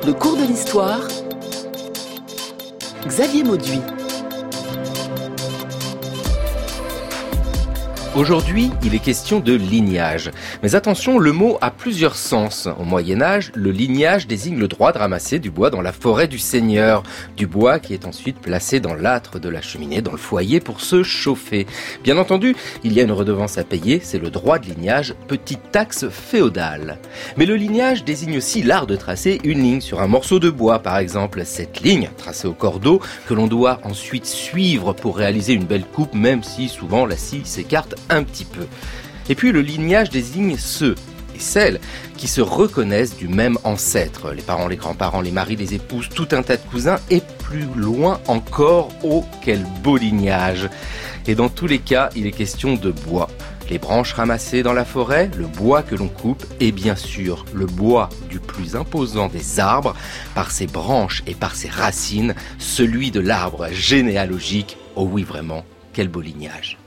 Le cours de l'histoire, Xavier Mauduit. Aujourd'hui, il est question de lignage. Mais attention, le mot a plusieurs sens. Au Moyen-Âge, le lignage désigne le droit de ramasser du bois dans la forêt du seigneur. Du bois qui est ensuite placé dans l'âtre de la cheminée, dans le foyer pour se chauffer. Bien entendu, il y a une redevance à payer, c'est le droit de lignage, petite taxe féodale. Mais le lignage désigne aussi l'art de tracer une ligne sur un morceau de bois, par exemple. Cette ligne, tracée au cordeau, que l'on doit ensuite suivre pour réaliser une belle coupe, même si souvent la scie s'écarte un petit peu. Et puis le lignage désigne ceux et celles qui se reconnaissent du même ancêtre. Les parents, les grands-parents, les maris, les épouses, tout un tas de cousins et plus loin encore, oh quel beau lignage. Et dans tous les cas, il est question de bois. Les branches ramassées dans la forêt, le bois que l'on coupe et bien sûr le bois du plus imposant des arbres, par ses branches et par ses racines, celui de l'arbre généalogique. Oh oui vraiment, quel beau lignage.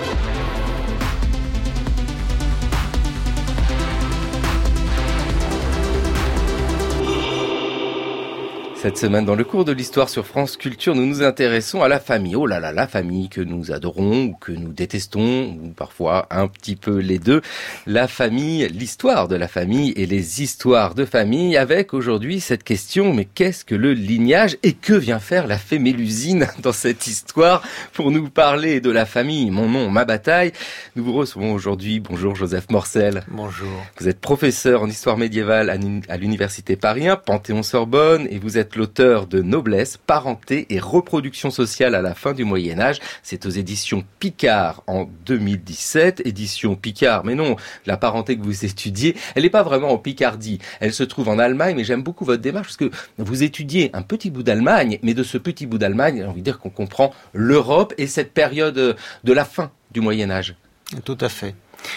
Cette semaine, dans le cours de l'histoire sur France Culture, nous nous intéressons à la famille. Oh là là, la famille que nous adorons ou que nous détestons, ou parfois un petit peu les deux. La famille, l'histoire de la famille et les histoires de famille, avec aujourd'hui cette question, mais qu'est-ce que le lignage et que vient faire la fée Mélusine dans cette histoire? Pour nous parler de la famille, mon nom, ma bataille, nous vous recevons aujourd'hui. Bonjour Joseph Morcel. Bonjour. Vous êtes professeur en histoire médiévale à l'université Paris 1, Panthéon-Sorbonne, et vous êtes l'auteur de Noblesse, parenté et reproduction sociale à la fin du Moyen-Âge. C'est aux éditions Picard en 2017. Édition Picard, mais non, la parenté que vous étudiez, elle n'est pas vraiment en Picardie. Elle se trouve en Allemagne, mais j'aime beaucoup votre démarche parce que vous étudiez un petit bout d'Allemagne, mais de ce petit bout d'Allemagne, j'ai envie de dire qu'on comprend l'Europe et cette période de la fin du Moyen-Âge. Tout à fait.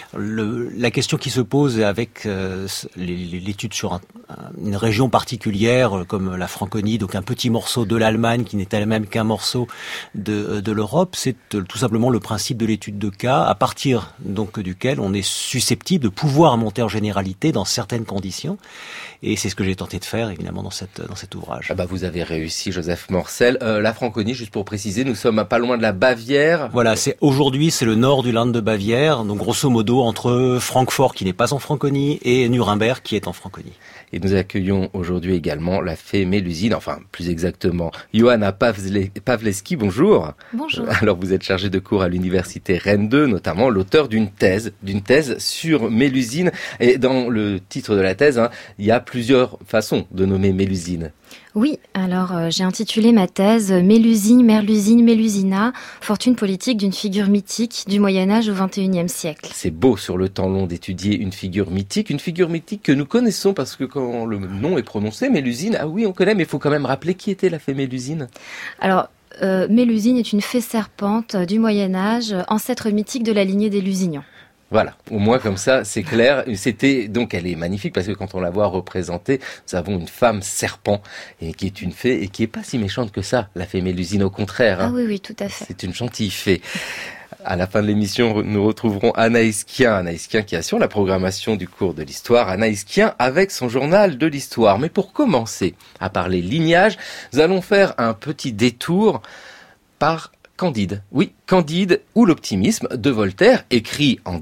La question qui se pose avec l'étude sur une région particulière comme la Franconie, donc un petit morceau de l'Allemagne qui n'est elle-même qu'un morceau de l'Europe, c'est tout simplement le principe de l'étude de cas à partir donc duquel on est susceptible de pouvoir monter en généralité dans certaines conditions. Et c'est ce que j'ai tenté de faire évidemment dans cet ouvrage. Ah bah vous avez réussi, Joseph Morcel. La Franconie, juste pour préciser, nous sommes pas loin de la Bavière. Voilà, aujourd'hui c'est le nord du Land de Bavière, donc grosso modo entre Francfort qui n'est pas en Franconie et Nuremberg qui est en Franconie. Et nous accueillons aujourd'hui également la fée Mélusine, enfin plus exactement Johanna Pawlewski, bonjour. Bonjour. Alors vous êtes chargée de cours à l'université Rennes 2, notamment l'auteur d'une thèse sur Mélusine. Et dans le titre de la thèse, il y a plusieurs façons de nommer Mélusine. Oui, alors j'ai intitulé ma thèse « Mélusine, Merlusine, Mélusina, fortune politique d'une figure mythique du Moyen-Âge au XXIe siècle ». C'est beau sur le temps long d'étudier une figure mythique que nous connaissons parce que quand le nom est prononcé, Mélusine, ah oui on connaît, mais il faut quand même rappeler qui était la fée Mélusine. Alors, Mélusine est une fée serpente du Moyen-Âge, ancêtre mythique de la lignée des Lusignans. Voilà, au moins comme ça, c'est clair. Donc elle est magnifique parce que quand on la voit représentée, nous avons une femme serpent et qui est une fée et qui est pas si méchante que ça, la fée Mélusine, au contraire. Ah oui, tout à fait. C'est une gentille fée. À la fin de l'émission, nous retrouverons Anaïs Kien qui assure la programmation du cours de l'histoire. Anaïs Kien avec son journal de l'histoire. Mais pour commencer à parler lignage, nous allons faire un petit détour par Candide. Oui, Candide ou l'optimisme de Voltaire, écrit en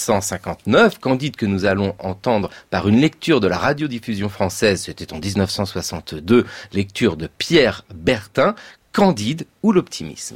1759. Candide que nous allons entendre par une lecture de la radiodiffusion française, c'était en 1962, lecture de Pierre Bertin. Candide ou l'optimisme.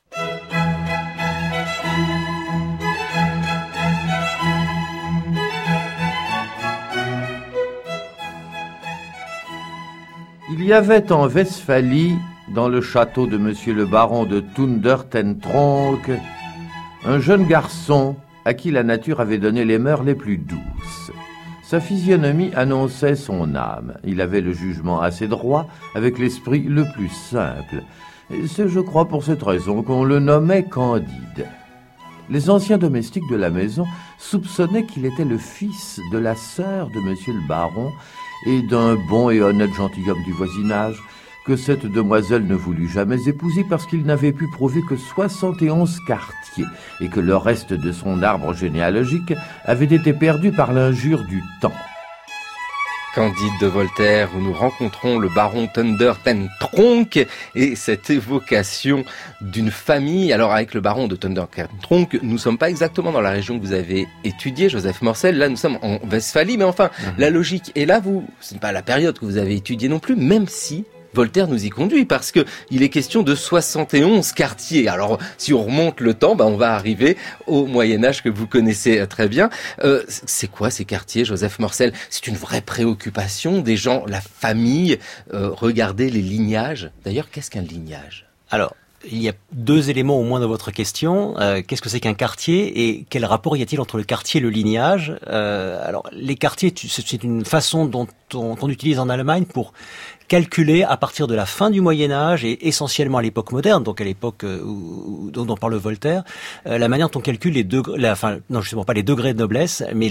Il y avait en Westphalie, dans le château de monsieur le baron de Thundertentronckh, un jeune garçon à qui la nature avait donné les mœurs les plus douces. Sa physionomie annonçait son âme. Il avait le jugement assez droit, avec l'esprit le plus simple. Et c'est, je crois, pour cette raison qu'on le nommait Candide. Les anciens domestiques de la maison soupçonnaient qu'il était le fils de la sœur de monsieur le baron et d'un bon et honnête gentilhomme du voisinage, que cette demoiselle ne voulut jamais épouser parce qu'il n'avait pu prouver que 71 quartiers et que le reste de son arbre généalogique avait été perdu par l'injure du temps. Candide de Voltaire, où nous rencontrons le baron Thunder ten Tronckh et cette évocation d'une famille. Alors avec le baron de Thunder ten Tronckh, nous ne sommes pas exactement dans la région que vous avez étudiée, Joseph Morcel. Là, nous sommes en Westphalie, mais enfin, la logique est là. Ce n'est pas la période que vous avez étudiée non plus, même si Voltaire nous y conduit, parce que il est question de 71 quartiers. Alors, si on remonte le temps, on va arriver au Moyen-Âge que vous connaissez très bien. C'est quoi ces quartiers, Joseph Morcel? C'est une vraie préoccupation des gens, la famille, regardez les lignages. D'ailleurs, qu'est-ce qu'un lignage? Alors, il y a deux éléments au moins dans votre question. Qu'est-ce que c'est qu'un quartier et quel rapport y a-t-il entre le quartier et le lignage? Alors, les quartiers, c'est une façon dont qu'on utilise en Allemagne pour calculer à partir de la fin du Moyen-Âge et essentiellement à l'époque moderne, donc à l'époque dont parle Voltaire, la manière dont on calcule les degrés, non justement pas les degrés de noblesse, mais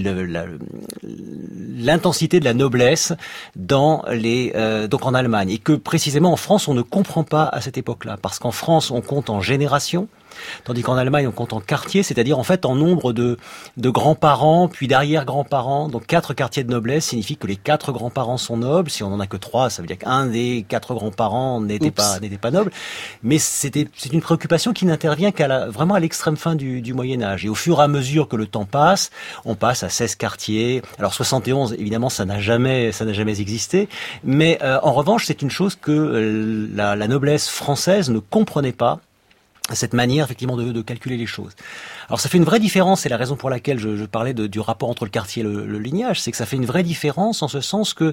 l'intensité de la noblesse dans donc en Allemagne, et que précisément en France on ne comprend pas à cette époque-là, parce qu'en France on compte en générations, tandis qu'en Allemagne on compte en quartiers, c'est-à-dire en fait en nombre de grands-parents puis d'arrière-grands-parents. Donc 4 quartiers de noblesse signifie que les 4 grands-parents sont nobles. Si on en a que 3, ça veut dire qu'un des 4 grands-parents n'était pas noble. Mais c'est une préoccupation qui n'intervient vraiment à l'extrême fin du Moyen-Âge. Et au fur et à mesure que le temps passe, on passe à 16 quartiers. Alors 71, évidemment, ça n'a jamais existé. Mais en revanche, c'est une chose que la noblesse française ne comprenait pas, cette manière effectivement de calculer les choses. Alors ça fait une vraie différence, c'est la raison pour laquelle je parlais du rapport entre le quartier et le lignage, c'est que ça fait une vraie différence en ce sens que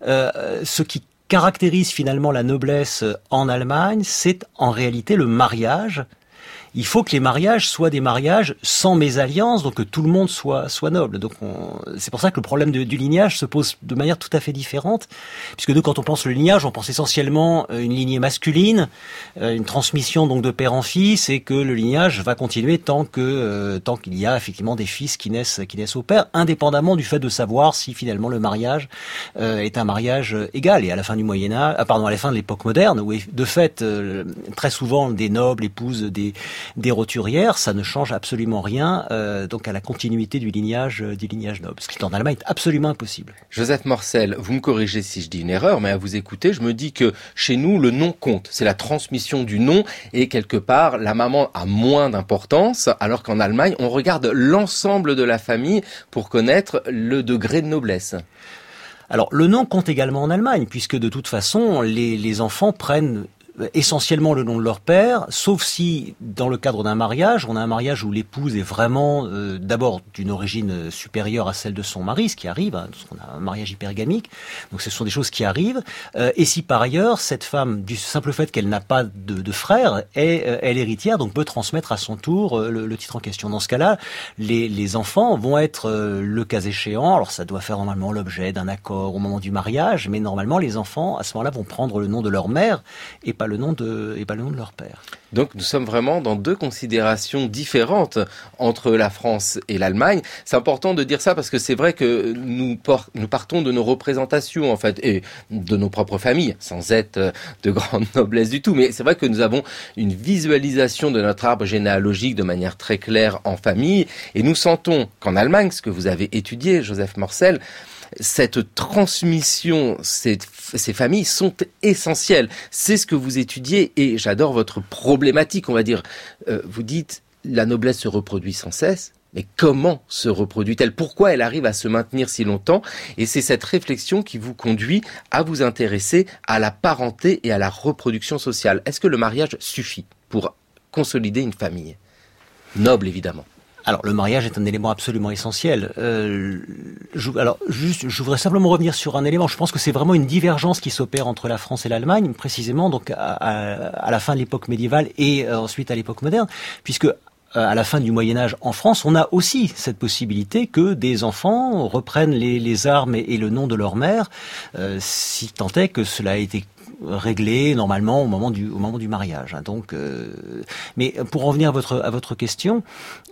ce qui caractérise finalement la noblesse en Allemagne, c'est en réalité le mariage. Il faut que les mariages soient des mariages sans mésalliance, donc que tout le monde soit noble. Donc c'est pour ça que le problème du lignage se pose de manière tout à fait différente, puisque nous, quand on pense le lignage, on pense essentiellement une lignée masculine, une transmission donc de père en fils, et que le lignage va continuer tant qu'il y a effectivement des fils qui naissent au père, indépendamment du fait de savoir si finalement le mariage est un mariage égal. Et à la fin du Moyen-Âge, à la fin de l'époque moderne, où de fait très souvent des nobles épousent des roturières, ça ne change absolument rien donc à la continuité du lignage noble, ce qui en Allemagne est absolument impossible. Joseph Morcel, vous me corrigez si je dis une erreur, mais à vous écouter, je me dis que chez nous, le nom compte. C'est la transmission du nom, et quelque part, la maman a moins d'importance, alors qu'en Allemagne, on regarde l'ensemble de la famille pour connaître le degré de noblesse. Alors, le nom compte également en Allemagne, puisque de toute façon, les enfants prennent essentiellement le nom de leur père, sauf si, dans le cadre d'un mariage, on a un mariage où l'épouse est vraiment d'abord d'une origine supérieure à celle de son mari, ce qui arrive, parce qu'on a un mariage hypergamique, donc ce sont des choses qui arrivent, et si par ailleurs, cette femme, du simple fait qu'elle n'a pas de frère, est héritière, donc peut transmettre à son tour le titre en question. Dans ce cas-là, les enfants vont être, le cas échéant, alors ça doit faire normalement l'objet d'un accord au moment du mariage, mais normalement les enfants, à ce moment-là, vont prendre le nom de leur mère, et pas le nom de leur père. Donc nous sommes vraiment dans deux considérations différentes entre la France et l'Allemagne. C'est important de dire ça parce que c'est vrai que nous partons de nos représentations en fait et de nos propres familles, sans être de grande noblesse du tout. Mais c'est vrai que nous avons une visualisation de notre arbre généalogique de manière très claire en famille, et nous sentons qu'en Allemagne, ce que vous avez étudié, Joseph Morcel, cette transmission, ces familles sont essentielles. C'est ce que vous étudiez, et j'adore votre problématique, on va dire. Vous dites, la noblesse se reproduit sans cesse, mais comment se reproduit-elle? Pourquoi elle arrive à se maintenir si longtemps? Et c'est cette réflexion qui vous conduit à vous intéresser à la parenté et à la reproduction sociale. Est-ce que le mariage suffit pour consolider une famille? Noble, évidemment. Alors, le mariage est un élément absolument essentiel. Je voudrais simplement revenir sur un élément. Je pense que c'est vraiment une divergence qui s'opère entre la France et l'Allemagne, précisément donc à la fin de l'époque médiévale et ensuite à l'époque moderne, puisque à la fin du Moyen-Âge en France, on a aussi cette possibilité que des enfants reprennent les armes et le nom de leur mère, si tant est que cela a été réglé normalement au moment du mariage. Donc, mais pour en venir à votre question,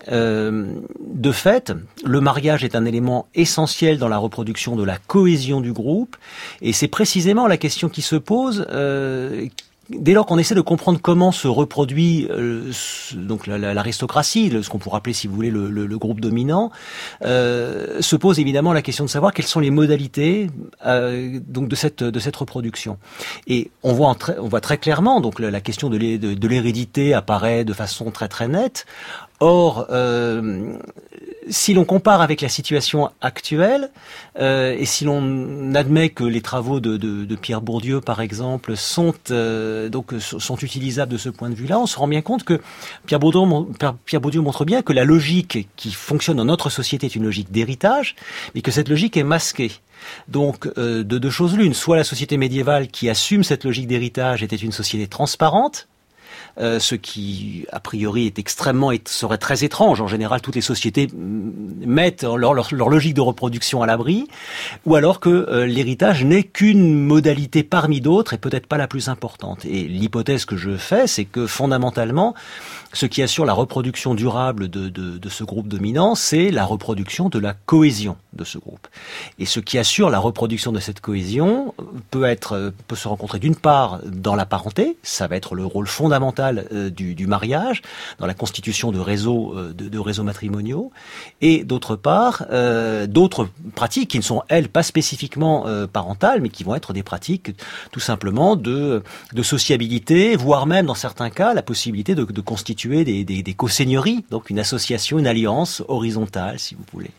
de fait, le mariage est un élément essentiel dans la reproduction de la cohésion du groupe, et c'est précisément la question qui se pose. dès lors qu'on essaie de comprendre comment se reproduit donc l'aristocratie, ce qu'on pourrait appeler, si vous voulez, le groupe dominant, se pose évidemment la question de savoir quelles sont les modalités donc de cette reproduction. Et on voit très clairement donc la question de l'hérédité apparaît de façon très très nette. Or, si l'on compare avec la situation actuelle, et si l'on admet que les travaux de Pierre Bourdieu, par exemple, sont utilisables de ce point de vue-là, on se rend bien compte que Pierre Bourdieu montre bien que la logique qui fonctionne dans notre société est une logique d'héritage, mais que cette logique est masquée. Donc, de deux choses l'une, soit la société médiévale qui assume cette logique d'héritage était une société transparente, ce qui, a priori, serait très étrange. En général, toutes les sociétés mettent leur logique de reproduction à l'abri, ou alors que l'héritage n'est qu'une modalité parmi d'autres et peut-être pas la plus importante. Et l'hypothèse que je fais, c'est que fondamentalement, ce qui assure la reproduction durable de ce groupe dominant, c'est la reproduction de la cohésion de ce groupe. Et ce qui assure la reproduction de cette cohésion peut se rencontrer d'une part dans la parenté, ça va être le rôle fondamental du mariage, dans la constitution de réseaux matrimoniaux, et d'autre part, d'autres pratiques qui ne sont, elles, pas spécifiquement parentales, mais qui vont être des pratiques tout simplement de sociabilité, voire même, dans certains cas, la possibilité de constituer des co-seigneuries, donc une association, une alliance horizontale, si vous voulez,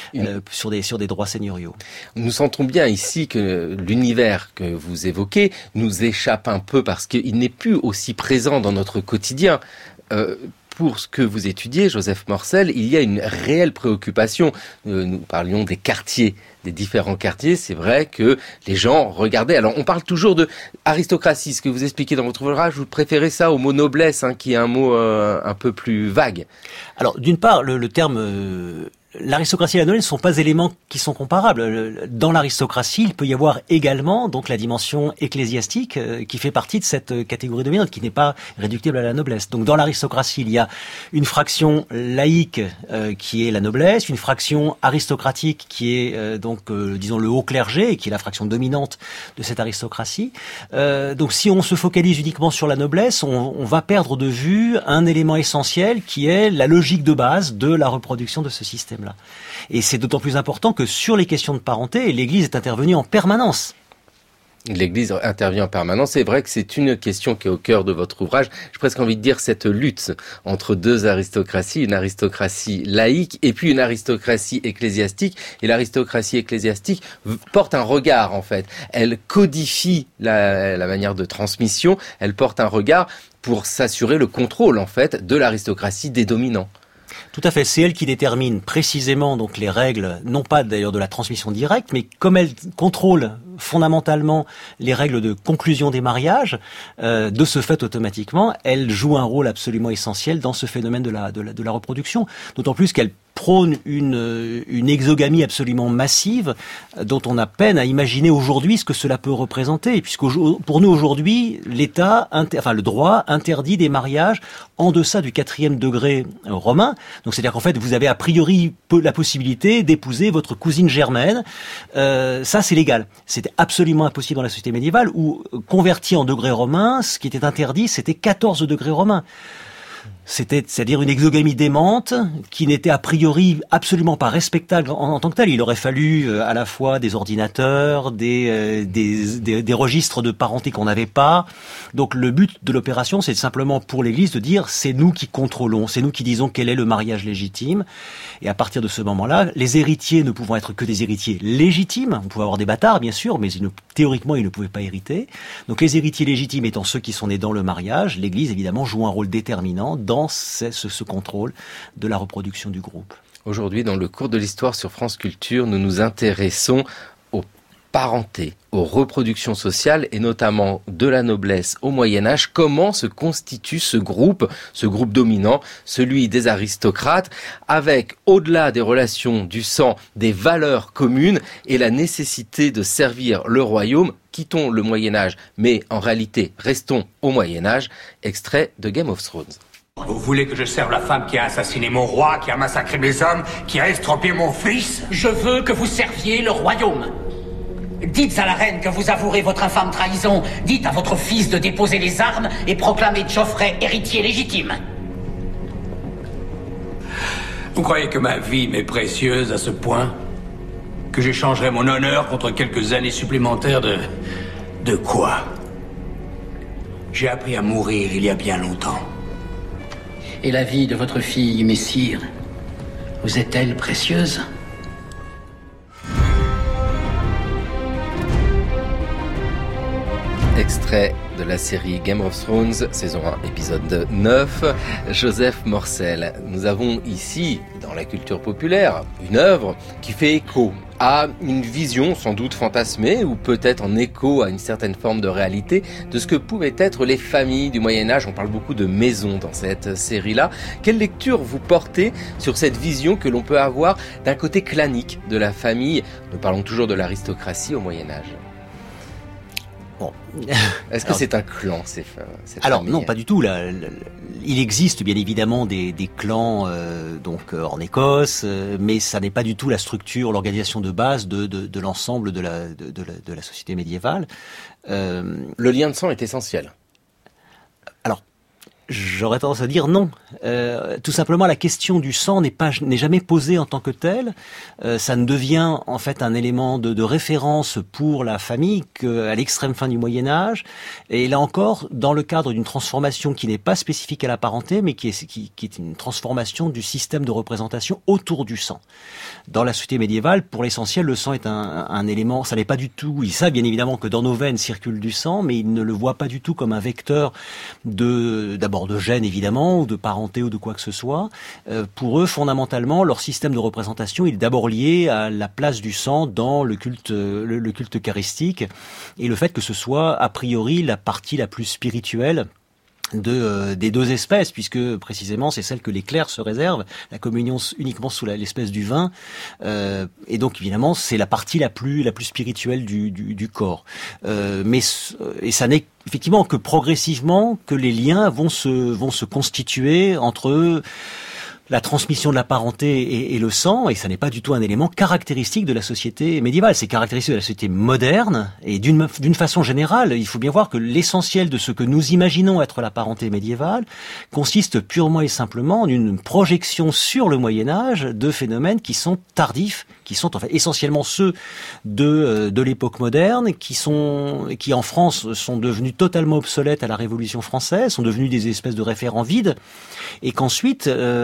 sur des droits seigneuriaux. Nous sentons bien ici que l'univers que vous évoquez nous échappe un peu parce qu'il n'est plus aussi présent dans notre quotidien. Pour ce que vous étudiez, Joseph Morcel, il y a une réelle préoccupation. Nous parlions des quartiers, des différents quartiers. C'est vrai que les gens regardaient. Alors, on parle toujours de aristocratie. Ce que vous expliquez dans votre ouvrage, vous préférez ça au mot noblesse, qui est un mot un peu plus vague. Alors, d'une part, le terme... L'aristocratie et la noblesse ne sont pas éléments qui sont comparables. Dans l'aristocratie, il peut y avoir également donc la dimension ecclésiastique qui fait partie de cette catégorie dominante, qui n'est pas réductible à la noblesse. Donc dans l'aristocratie, il y a une fraction laïque qui est la noblesse, une fraction aristocratique qui est disons le haut clergé, qui est la fraction dominante de cette aristocratie. Donc si on se focalise uniquement sur la noblesse, on va perdre de vue un élément essentiel qui est la logique de base de la reproduction de ce système. Et c'est d'autant plus important que sur les questions de parenté, l'Église est intervenue en permanence. L'Église intervient en permanence. C'est vrai que c'est une question qui est au cœur de votre ouvrage. J'ai presque envie de dire cette lutte entre deux aristocraties, une aristocratie laïque et puis une aristocratie ecclésiastique. Et l'aristocratie ecclésiastique porte un regard, en fait. Elle codifie la manière de transmission. Elle porte un regard pour s'assurer le contrôle, en fait, de l'aristocratie des dominants. Tout à fait, c'est elle qui détermine précisément donc les règles, non pas d'ailleurs de la transmission directe, mais comme elle contrôle fondamentalement les règles de conclusion des mariages, de ce fait automatiquement, elle joue un rôle absolument essentiel dans ce phénomène de la reproduction, d'autant plus qu'elle prône une exogamie absolument massive dont on a peine à imaginer aujourd'hui ce que cela peut représenter, puisque pour nous aujourd'hui, le droit interdit des mariages en deçà du 4e degré romain. Donc c'est-à-dire qu'en fait, vous avez a priori la possibilité d'épouser votre cousine germaine. Ça, c'est légal. C'était absolument impossible dans la société médiévale où, converti en degré romain, ce qui était interdit, c'était 14 degrés romains. C'est-à-dire une exogamie démente qui n'était a priori absolument pas respectable en tant que telle. Il aurait fallu à la fois des ordinateurs, des registres de parenté qu'on n'avait pas. Donc le but de l'opération, c'est simplement pour l'Église de dire c'est nous qui contrôlons, c'est nous qui disons quel est le mariage légitime. Et à partir de ce moment-là, les héritiers ne pouvant être que des héritiers légitimes, on pouvait avoir des bâtards bien sûr, mais théoriquement ils ne pouvaient pas hériter. Donc les héritiers légitimes étant ceux qui sont nés dans le mariage, l'Église évidemment joue un rôle déterminant dans ce contrôle de la reproduction du groupe. Aujourd'hui, dans le cours de l'histoire sur France Culture, nous nous intéressons aux parentés, aux reproductions sociales et notamment de la noblesse au Moyen-Âge. Comment se constitue ce groupe dominant, celui des aristocrates, avec, au-delà des relations du sang, des valeurs communes et la nécessité de servir le royaume. Quittons le Moyen-Âge, mais en réalité, restons au Moyen-Âge. Extrait de Game of Thrones. Vous voulez que je serve la femme qui a assassiné mon roi, qui a massacré mes hommes, qui a estropié mon fils? Je veux que vous serviez le royaume. Dites à la reine que vous avouerez votre infâme trahison. Dites à votre fils de déposer les armes et proclamer Geoffrey héritier légitime. Vous croyez que ma vie m'est précieuse à ce point? Que j'échangerai mon honneur contre quelques années supplémentaires de quoi? J'ai appris à mourir il y a bien longtemps. Et la vie de votre fille, messire, vous est-elle précieuse? Extrait de la série Game of Thrones, saison 1, épisode 9, Joseph Morcel. Nous avons ici, dans la culture populaire, une œuvre qui fait écho à une vision sans doute fantasmée ou peut-être en écho à une certaine forme de réalité de ce que pouvaient être les familles du Moyen-Âge. On parle beaucoup de maisons dans cette série-là. Quelle lecture vous portez sur cette vision que l'on peut avoir d'un côté clanique de la famille? Nous parlons toujours de l'aristocratie au Moyen-Âge. Bon. Est-ce que c'est un clan, cette alors famille? Non, pas du tout. Il existe bien évidemment des clans en Écosse, mais ça n'est pas du tout la structure, l'organisation de base de l'ensemble de la société médiévale. Le lien de sang est essentiel. Alors, j'aurais tendance à dire non. Tout simplement, la question du sang n'est jamais posée en tant que telle. Ça ne devient en fait un élément de référence pour la famille qu'à l'extrême fin du Moyen-Âge. Et là encore, dans le cadre d'une transformation qui n'est pas spécifique à la parenté, mais qui est une transformation du système de représentation autour du sang. Dans la société médiévale, pour l'essentiel, le sang est un élément. Ça n'est pas du tout. Ils savent bien évidemment que dans nos veines circule du sang, mais ils ne le voient pas du tout comme un vecteur d'abord de gènes évidemment, ou de parenté ou de quoi que ce soit. Pour eux, fondamentalement, leur système de représentation il est d'abord lié à la place du sang dans le culte eucharistique et le fait que ce soit a priori la partie la plus spirituelle des deux espèces, puisque précisément c'est celle que les clercs se réservent, la communion uniquement sous l'espèce du vin, et donc évidemment c'est la partie la plus spirituelle du corps. Mais ça n'est effectivement que progressivement que les liens vont se constituer entre la transmission de la parenté et le sang, et ça n'est pas du tout un élément caractéristique de la société médiévale. C'est caractéristique de la société moderne, et d'une façon générale, il faut bien voir que l'essentiel de ce que nous imaginons être la parenté médiévale consiste purement et simplement en une projection sur le Moyen-Âge de phénomènes qui sont tardifs, qui sont en fait essentiellement ceux de l'époque moderne, qui en France sont devenus totalement obsolètes à la Révolution française, sont devenus des espèces de référents vides, et qu'ensuite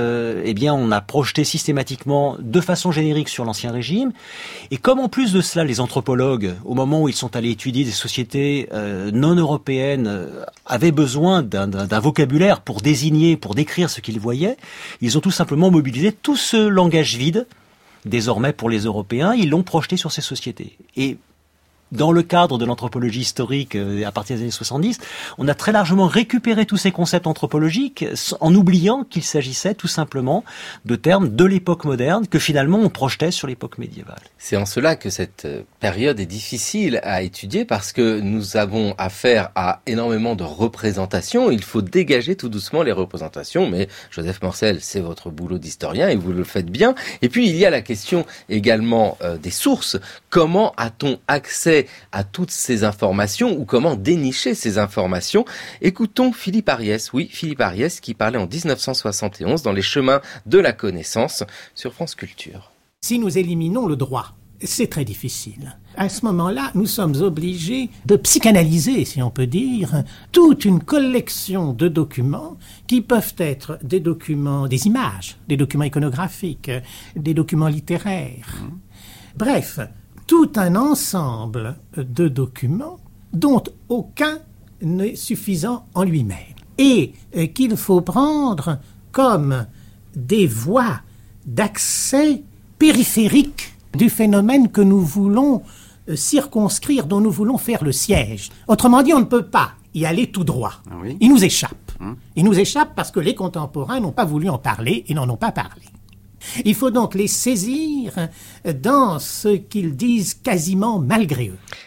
on a projeté systématiquement de façon générique sur l'Ancien Régime. Et comme en plus de cela, les anthropologues, au moment où ils sont allés étudier des sociétés non européennes, avaient besoin d'un vocabulaire pour décrire ce qu'ils voyaient, ils ont tout simplement mobilisé tout ce langage vide, désormais pour les Européens, ils l'ont projeté sur ces sociétés. Et dans le cadre de l'anthropologie historique à partir des années 70, on a très largement récupéré tous ces concepts anthropologiques en oubliant qu'il s'agissait tout simplement de termes de l'époque moderne que finalement on projetait sur l'époque médiévale. C'est en cela que cette période est difficile à étudier parce que nous avons affaire à énormément de représentations. Il faut dégager tout doucement les représentations, mais Joseph Morcel, c'est votre boulot d'historien et vous le faites bien. Et puis il y a la question également des sources. Comment a-t-on accès à toutes ces informations ou comment dénicher ces informations? Écoutons Philippe Ariès. Oui, Philippe Ariès qui parlait en 1971 dans Les chemins de la connaissance sur France Culture. Si nous éliminons le droit, c'est très difficile. À ce moment-là, nous sommes obligés de psychanalyser, si on peut dire, toute une collection de documents qui peuvent être des documents, des images, des documents iconographiques, des documents littéraires. Bref, tout un ensemble de documents dont aucun n'est suffisant en lui-même et qu'il faut prendre comme des voies d'accès périphériques du phénomène que nous voulons circonscrire, dont nous voulons faire le siège. Autrement dit, on ne peut pas y aller tout droit. Ah oui. Il nous échappe. Il nous échappe parce que les contemporains n'ont pas voulu en parler et n'en ont pas parlé. Il faut donc les saisir dans ce qu'ils disent quasiment malgré eux.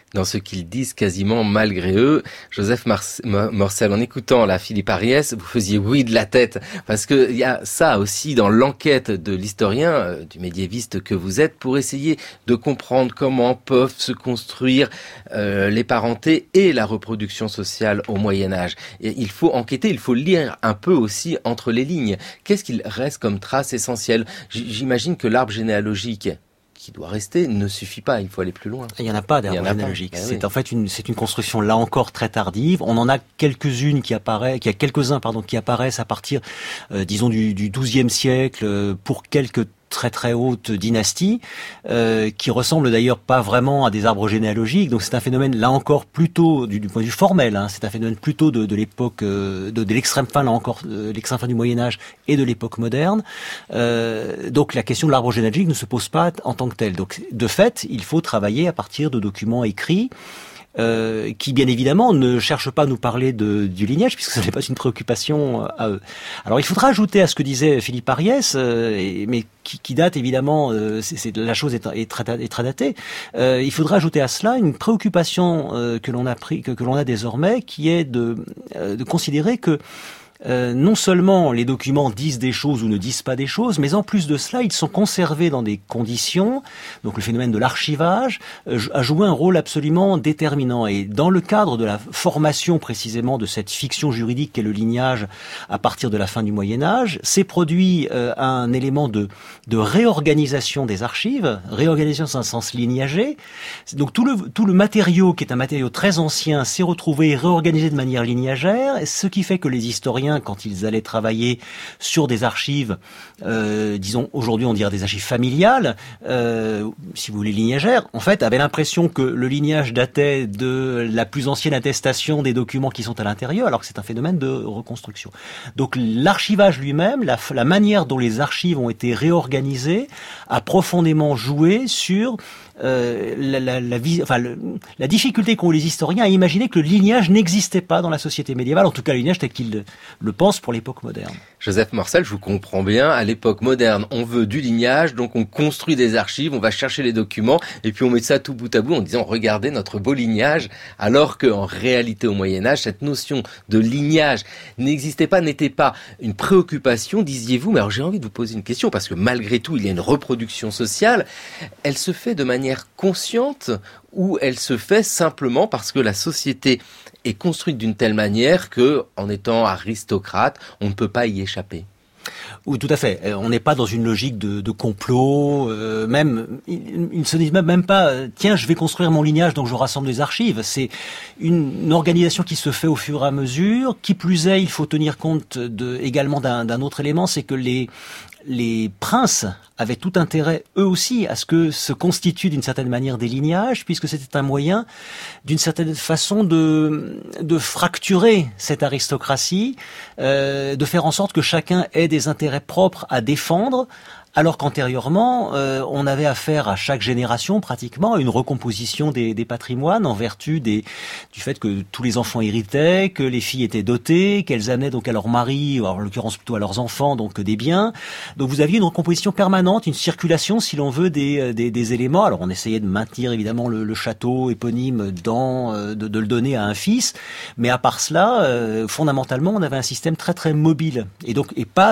dans ce qu'ils disent quasiment malgré eux. Joseph Morcel, en écoutant la Philippe Ariès, vous faisiez oui de la tête, parce que il y a ça aussi dans l'enquête de l'historien, du médiéviste que vous êtes, pour essayer de comprendre comment peuvent se construire les parentés et la reproduction sociale au Moyen-Âge. Et il faut enquêter, il faut lire un peu aussi entre les lignes. Qu'est-ce qu'il reste comme trace essentielle? J'imagine que l'arbre généalogique qui doit rester ne suffit pas, il faut aller plus loin. Il n'y en a pas d'arbre généalogique. C'est en fait une construction là encore très tardive. On en a quelques-uns qui apparaissent à partir, disons du XIIe siècle pour quelques très très haute dynastie, qui ressemble d'ailleurs pas vraiment à des arbres généalogiques. Donc c'est un phénomène là encore plutôt du point de vue formel. Hein, c'est un phénomène plutôt de l'époque de l'extrême fin là encore, l'extrême fin du Moyen Âge et de l'époque moderne. Donc la question de l'arbre généalogique ne se pose pas en tant que telle. Donc de fait, il faut travailler à partir de documents écrits. Qui bien évidemment ne cherchent pas à nous parler du lignage, puisque ce n'est pas une préoccupation à eux. Alors il faudra ajouter à ce que disait Philippe Ariès, mais qui date évidemment, la chose est très datée. Il faudra ajouter à cela une préoccupation que l'on a désormais, qui est de considérer que non seulement les documents disent des choses ou ne disent pas des choses, mais en plus de cela, ils sont conservés dans des conditions, donc le phénomène de l'archivage a joué un rôle absolument déterminant. Et dans le cadre de la formation précisément de cette fiction juridique qu'est le lignage à partir de la fin du Moyen-Âge, s'est produit un élément de réorganisation des archives, réorganisation dans un sens lignagé. Donc tout le matériau, qui est un matériau très ancien, s'est retrouvé réorganisé de manière lignagère, ce qui fait que les historiens, quand ils allaient travailler sur des archives, disons aujourd'hui on dirait des archives familiales, si vous voulez lignagères, en fait avaient l'impression que le lignage datait de la plus ancienne attestation des documents qui sont à l'intérieur, alors que c'est un phénomène de reconstruction. Donc l'archivage lui-même, la manière dont les archives ont été réorganisées, a profondément joué sur la difficulté qu'ont les historiens à imaginer que le lignage n'existait pas dans la société médiévale, en tout cas le lignage tel qu'ils le pensent pour l'époque moderne. Joseph Morcel, je vous comprends bien, à l'époque moderne, on veut du lignage, donc on construit des archives, on va chercher les documents, et puis on met ça tout bout à bout en disant regardez notre beau lignage, alors qu'en réalité au Moyen-Âge, cette notion de lignage n'existait pas, n'était pas une préoccupation, disiez-vous. Mais alors j'ai envie de vous poser une question, parce que malgré tout, il y a une reproduction sociale, elle se fait de manière consciente ou elle se fait simplement parce que la société est construite d'une telle manière que, en étant aristocrate, on ne peut pas y échapper? Oui, tout à fait. On n'est pas dans une logique de complot. Même, ils ne se disent même pas tiens, je vais construire mon lignage, donc je rassemble des archives. C'est une organisation qui se fait au fur et à mesure. Qui plus est, il faut tenir compte également d'un autre élément, c'est que les princes avaient tout intérêt, eux aussi, à ce que se constituent d'une certaine manière des lignages, puisque c'était un moyen, d'une certaine façon, de fracturer cette aristocratie, de faire en sorte que chacun ait des intérêts propres à défendre, alors qu'antérieurement, on avait affaire à chaque génération pratiquement à une recomposition des patrimoines en vertu du fait que tous les enfants héritaient, que les filles étaient dotées, qu'elles amenaient donc à leur mari, ou en l'occurrence plutôt à leurs enfants, donc des biens. Donc vous aviez une recomposition permanente, une circulation, si l'on veut, des éléments. Alors on essayait de maintenir évidemment le château éponyme de le donner à un fils, mais à part cela, fondamentalement, on avait un système très très mobile et donc pas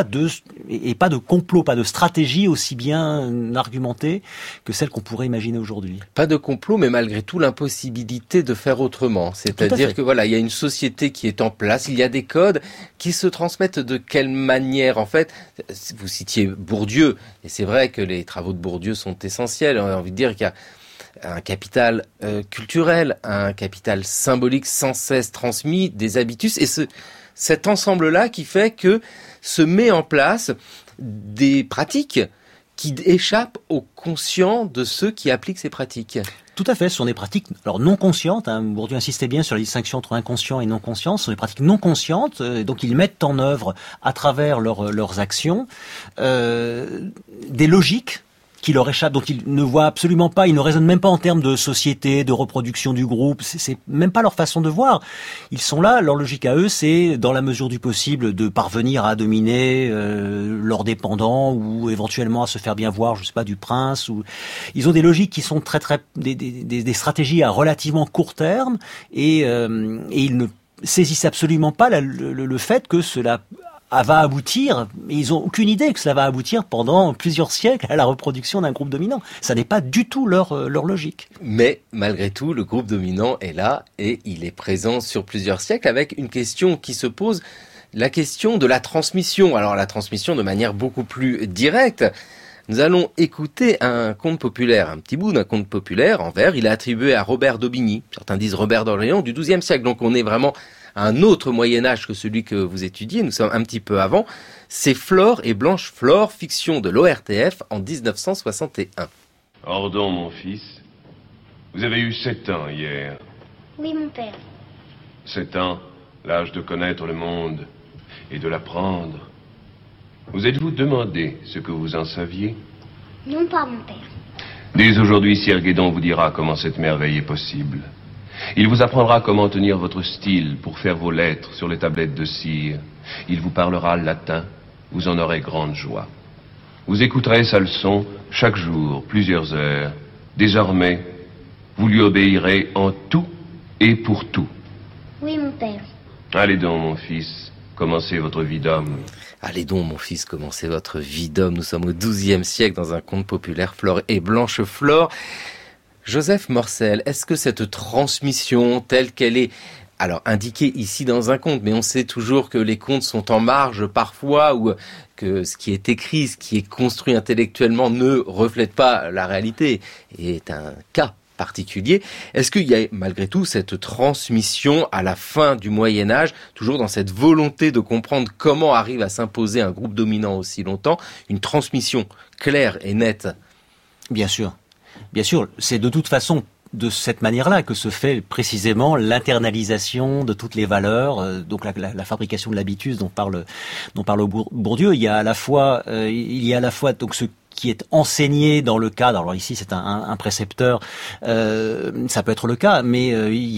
de complot, pas de stratégie aussi bien argumentée que celle qu'on pourrait imaginer aujourd'hui. Pas de complot, mais malgré tout l'impossibilité de faire autrement. C'est-à-dire que voilà, il y a une société qui est en place, il y a des codes qui se transmettent de quelle manière? En fait, vous citiez Bourdieu, et c'est vrai que les travaux de Bourdieu sont essentiels. On a envie de dire qu'il y a un capital culturel, un capital symbolique sans cesse transmis, des habitus, et cet ensemble-là qui fait que se met en place des pratiques qui échappent au conscient de ceux qui appliquent ces pratiques. Tout à fait, ce sont des pratiques alors non conscientes. Bourdieu insistait bien sur la distinction entre inconscient et non conscient. Ce sont des pratiques non conscientes, donc ils mettent en œuvre à travers leurs actions des logiques qui leur échappent, dont ils ne voient absolument pas, ils ne raisonnent même pas en termes de société, de reproduction du groupe, c'est même pas leur façon de voir. Ils sont là, leur logique à eux, c'est dans la mesure du possible de parvenir à dominer leurs dépendants ou éventuellement à se faire bien voir, je sais pas, du prince. Ou ils ont des logiques qui sont très des stratégies à relativement court terme et ils ne saisissent absolument pas le fait que cela va aboutir, et ils ont aucune idée que cela va aboutir pendant plusieurs siècles à la reproduction d'un groupe dominant. Ça n'est pas du tout leur logique. Mais malgré tout, le groupe dominant est là et il est présent sur plusieurs siècles avec une question qui se pose, la question de la transmission. Alors la transmission de manière beaucoup plus directe. Nous allons écouter un conte populaire, un petit bout d'un conte populaire en vers. Il est attribué à Robert d'Aubigny. Certains disent Robert d'Orléans du XIIe siècle. Donc on est vraiment à un autre Moyen-Âge que celui que vous étudiez. Nous sommes un petit peu avant. C'est Flore et Blanche Flore, fiction de l'ORTF en 1961. Ordon, mon fils, vous avez eu 7 ans hier. Oui, mon père. 7 ans, l'âge de connaître le monde et de l'apprendre. Vous êtes-vous demandé ce que vous en saviez? Non pas, mon père. Dès aujourd'hui, Sire Guédon vous dira comment cette merveille est possible. Il vous apprendra comment tenir votre style pour faire vos lettres sur les tablettes de cire. Il vous parlera latin, vous en aurez grande joie. Vous écouterez sa leçon chaque jour, plusieurs heures. Désormais, vous lui obéirez en tout et pour tout. Oui, mon père. Allez donc, mon fils, commencez votre vie d'homme. Allez donc, mon fils, commencez votre vie d'homme. Nous sommes au XIIe siècle dans un conte populaire, Flore et Blanche Flore. Joseph Morcel, est-ce que cette transmission telle qu'elle est alors indiquée ici dans un conte, mais on sait toujours que les contes sont en marge parfois, ou que ce qui est écrit, ce qui est construit intellectuellement ne reflète pas la réalité, et est un cas particulier. Est-ce qu'il y a malgré tout cette transmission à la fin du Moyen-Âge, toujours dans cette volonté de comprendre comment arrive à s'imposer un groupe dominant aussi longtemps, une transmission claire et nette? Bien sûr. Bien sûr, c'est de toute façon de cette manière-là que se fait précisément l'internalisation de toutes les valeurs, donc la fabrication de l'habitus dont parle Bourdieu. Il y a à la fois donc ce qui est enseigné dans le cadre. Alors ici, c'est un précepteur, ça peut être le cas, mais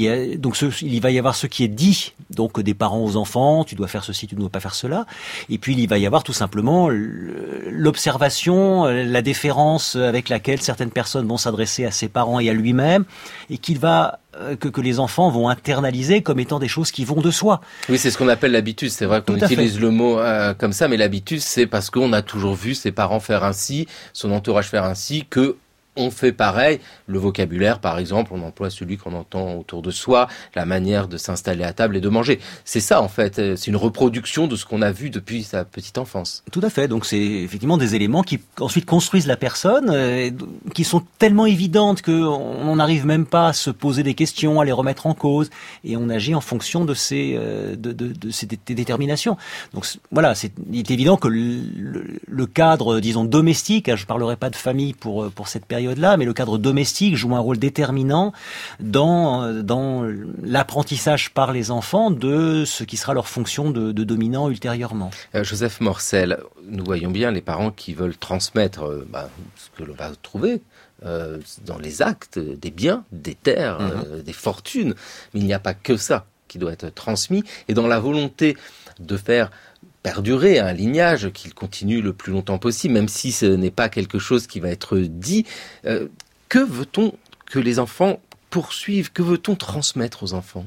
il va y avoir ce qui est dit, donc des parents aux enfants, tu dois faire ceci, tu ne dois pas faire cela. Et puis il va y avoir tout simplement l'observation, la déférence avec laquelle certaines personnes vont s'adresser à ses parents et à lui-même, et que les enfants vont internaliser comme étant des choses qui vont de soi. Oui, c'est ce qu'on appelle l'habitus. C'est vrai qu'on utilise le mot comme ça, mais l'habitus, c'est parce qu'on a toujours vu ses parents faire ainsi, son entourage faire ainsi, que on fait pareil. Le vocabulaire, par exemple, on emploie celui qu'on entend autour de soi, la manière de s'installer à table et de manger. C'est ça, en fait. C'est une reproduction de ce qu'on a vu depuis sa petite enfance. Tout à fait. Donc, c'est effectivement des éléments qui ensuite construisent la personne, qui sont tellement évidentes qu'on n'arrive même pas à se poser des questions, à les remettre en cause, et on agit en fonction de ces déterminations. Donc, voilà, il est évident que le cadre, disons, domestique, je parlerai pas de famille pour cette période-là, mais le cadre domestique joue un rôle déterminant dans l'apprentissage par les enfants de ce qui sera leur fonction de dominant ultérieurement. Joseph Morcel, nous voyons bien les parents qui veulent transmettre ce que l'on va trouver dans les actes, des biens, des terres, des fortunes, mais il n'y a pas que ça qui doit être transmis, et dans la volonté de faire perdurer un lignage qu'il continue le plus longtemps possible, même si ce n'est pas quelque chose qui va être dit. Que veut-on que les enfants poursuivent? Que veut-on transmettre aux enfants?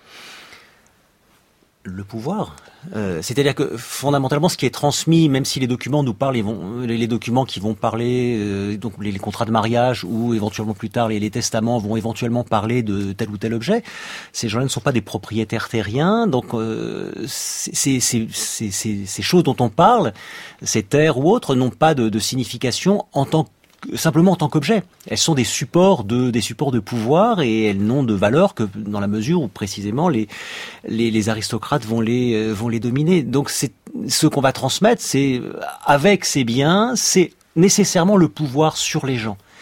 Le pouvoir. C'est-à-dire que fondamentalement, ce qui est transmis, même si les documents nous parlent, les documents qui vont parler, donc les contrats de mariage ou éventuellement plus tard les testaments vont éventuellement parler de tel ou tel objet, ces gens-là ne sont pas des propriétaires terriens, donc ces choses dont on parle, ces terres ou autres, n'ont pas de signification simplement en tant qu'objet. Elles sont des supports de pouvoir, et elles n'ont de valeur que dans la mesure où précisément les aristocrates vont les dominer. Donc c'est ce qu'on va transmettre, c'est avec ces biens, c'est nécessairement le pouvoir sur les gens.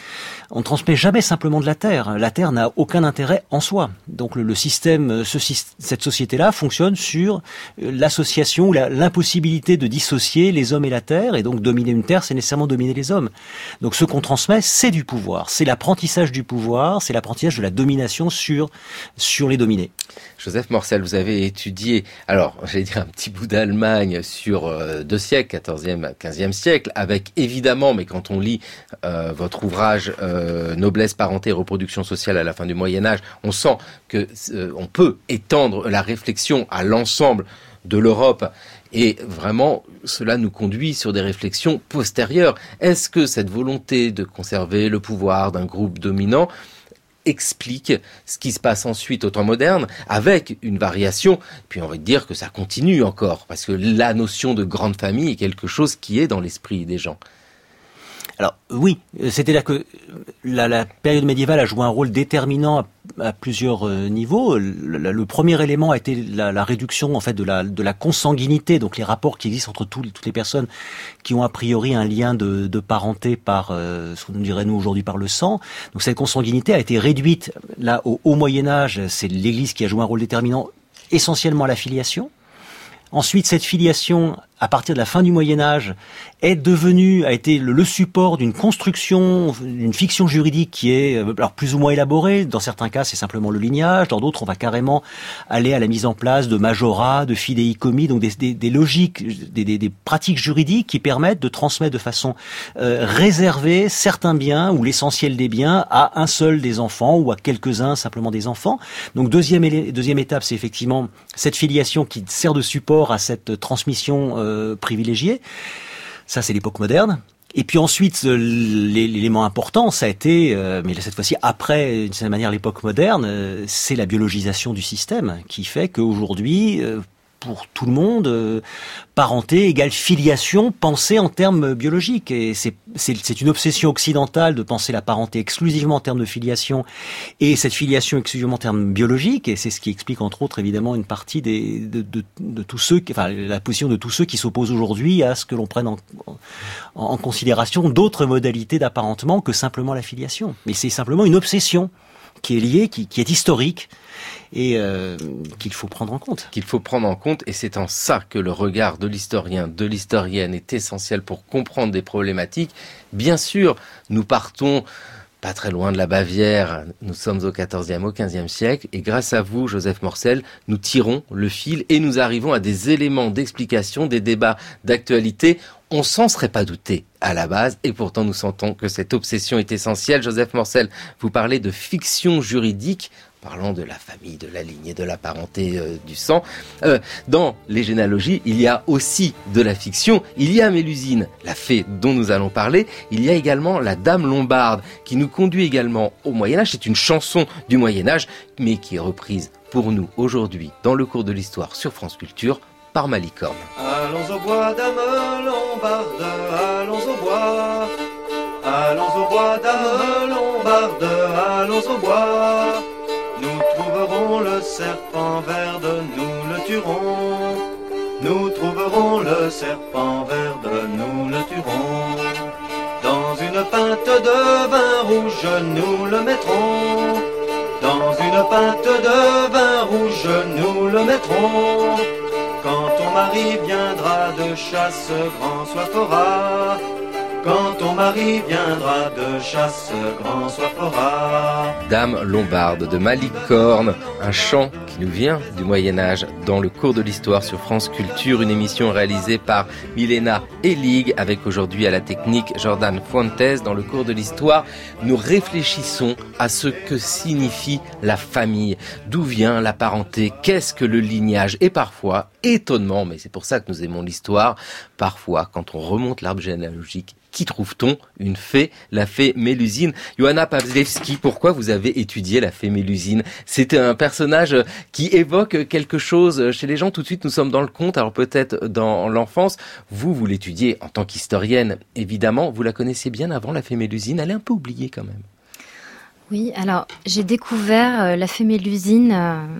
on ne transmet jamais simplement de la terre. La terre n'a aucun intérêt en soi. Donc le système, cette société-là fonctionne sur l'association ou l'impossibilité de dissocier les hommes et la terre, et donc dominer une terre, c'est nécessairement dominer les hommes. Donc ce qu'on transmet, c'est du pouvoir, c'est l'apprentissage du pouvoir, c'est l'apprentissage de la domination sur les dominés. Joseph Morcel, vous avez étudié, alors j'allais dire un petit bout d'Allemagne sur 2 siècles, 14e, 15e siècle, avec évidemment, mais quand on lit votre ouvrage Noblesse, parenté et reproduction sociale à la fin du Moyen-Âge, on sent que on peut étendre la réflexion à l'ensemble de l'Europe, et vraiment cela nous conduit sur des réflexions postérieures. Est-ce que cette volonté de conserver le pouvoir d'un groupe dominant explique ce qui se passe ensuite au temps moderne, avec une variation, puis on va dire que ça continue encore, parce que la notion de grande famille est quelque chose qui est dans l'esprit des gens. Alors oui, c'est-à-dire que la période médiévale a joué un rôle déterminant à plusieurs niveaux. Le premier élément a été la réduction en fait de la consanguinité, donc les rapports qui existent entre toutes les personnes qui ont a priori un lien de parenté par ce qu'on dirait nous aujourd'hui par le sang. Donc cette consanguinité a été réduite là au Moyen-Âge. C'est l'Église qui a joué un rôle déterminant, essentiellement à la filiation. Ensuite, cette filiation, à partir de la fin du Moyen-Âge, a été le support d'une construction, d'une fiction juridique qui est alors plus ou moins élaborée. Dans certains cas, c'est simplement le lignage. Dans d'autres, on va carrément aller à la mise en place de majorats, de fidéicommis, donc des logiques, des pratiques juridiques qui permettent de transmettre de façon réservée certains biens ou l'essentiel des biens à un seul des enfants ou à quelques-uns simplement des enfants. Donc deuxième étape, c'est effectivement cette filiation qui sert de support à cette transmission privilégiée. Ça, c'est l'époque moderne. Et puis ensuite, l'élément important, ça a été, mais cette fois-ci après, d'une certaine manière, l'époque moderne, c'est la biologisation du système qui fait qu'aujourd'hui, pour tout le monde, parenté égale filiation pensée en termes biologiques. Et c'est une obsession occidentale de penser la parenté exclusivement en termes de filiation et cette filiation exclusivement en termes biologiques. Et c'est ce qui explique entre autres évidemment une partie de tous ceux, la position de tous ceux qui s'opposent aujourd'hui à ce que l'on prenne en considération d'autres modalités d'apparentement que simplement la filiation. Mais c'est simplement une obsession qui est liée, qui est historique, et qu'il faut prendre en compte. Qu'il faut prendre en compte, et c'est en ça que le regard de l'historien, de l'historienne est essentiel pour comprendre des problématiques. Bien sûr, nous partons pas très loin de la Bavière, nous sommes au XIVe, au XVe siècle, et grâce à vous, Joseph Morcel, nous tirons le fil et nous arrivons à des éléments d'explication, des débats d'actualité. On s'en serait pas douté à la base, et pourtant nous sentons que cette obsession est essentielle. Joseph Morcel, vous parlez de fiction juridique, parlant de la famille, de la lignée, de la parenté, du sang. Dans les généalogies, il y a aussi de la fiction. Il y a Mélusine, la fée dont nous allons parler. Il y a également la Dame Lombarde, qui nous conduit également au Moyen-Âge. C'est une chanson du Moyen-Âge, mais qui est reprise pour nous aujourd'hui dans le cours de l'histoire sur France Culture par Malicorne. Allons au bois, Dame Lombarde, allons au bois. Allons au bois, Dame Lombarde, allons au bois. Nous trouverons le serpent verde, nous le tuerons. Nous trouverons le serpent verde, nous le tuerons. Dans une pinte de vin rouge, nous le mettrons. Dans une pinte de vin rouge, nous le mettrons. Quand ton mari viendra de chasse, grand soif aura. Quand ton mari viendra de chasse, grand soif aura. Dame Lombarde de Malicorne, un chant qui nous vient du Moyen-Âge dans le cours de l'histoire sur France Culture, une émission réalisée par Milena Elig, avec aujourd'hui à la technique Jordan Fuentes. Dans le cours de l'histoire, nous réfléchissons à ce que signifie la famille, d'où vient la parenté, qu'est-ce que le lignage, et parfois, étonnement, mais c'est pour ça que nous aimons l'histoire, parfois, quand on remonte l'arbre généalogique, qui trouve-t-on? Une fée, la fée Mélusine. Johanna Pawlewski, pourquoi vous avez étudié la fée Mélusine? C'est un personnage qui évoque quelque chose chez les gens. Tout de suite, nous sommes dans le conte, alors peut-être dans l'enfance. Vous l'étudiez en tant qu'historienne, évidemment. Vous la connaissiez bien avant, la fée Mélusine. Elle est un peu oubliée quand même. Oui, alors j'ai découvert la fée Mélusine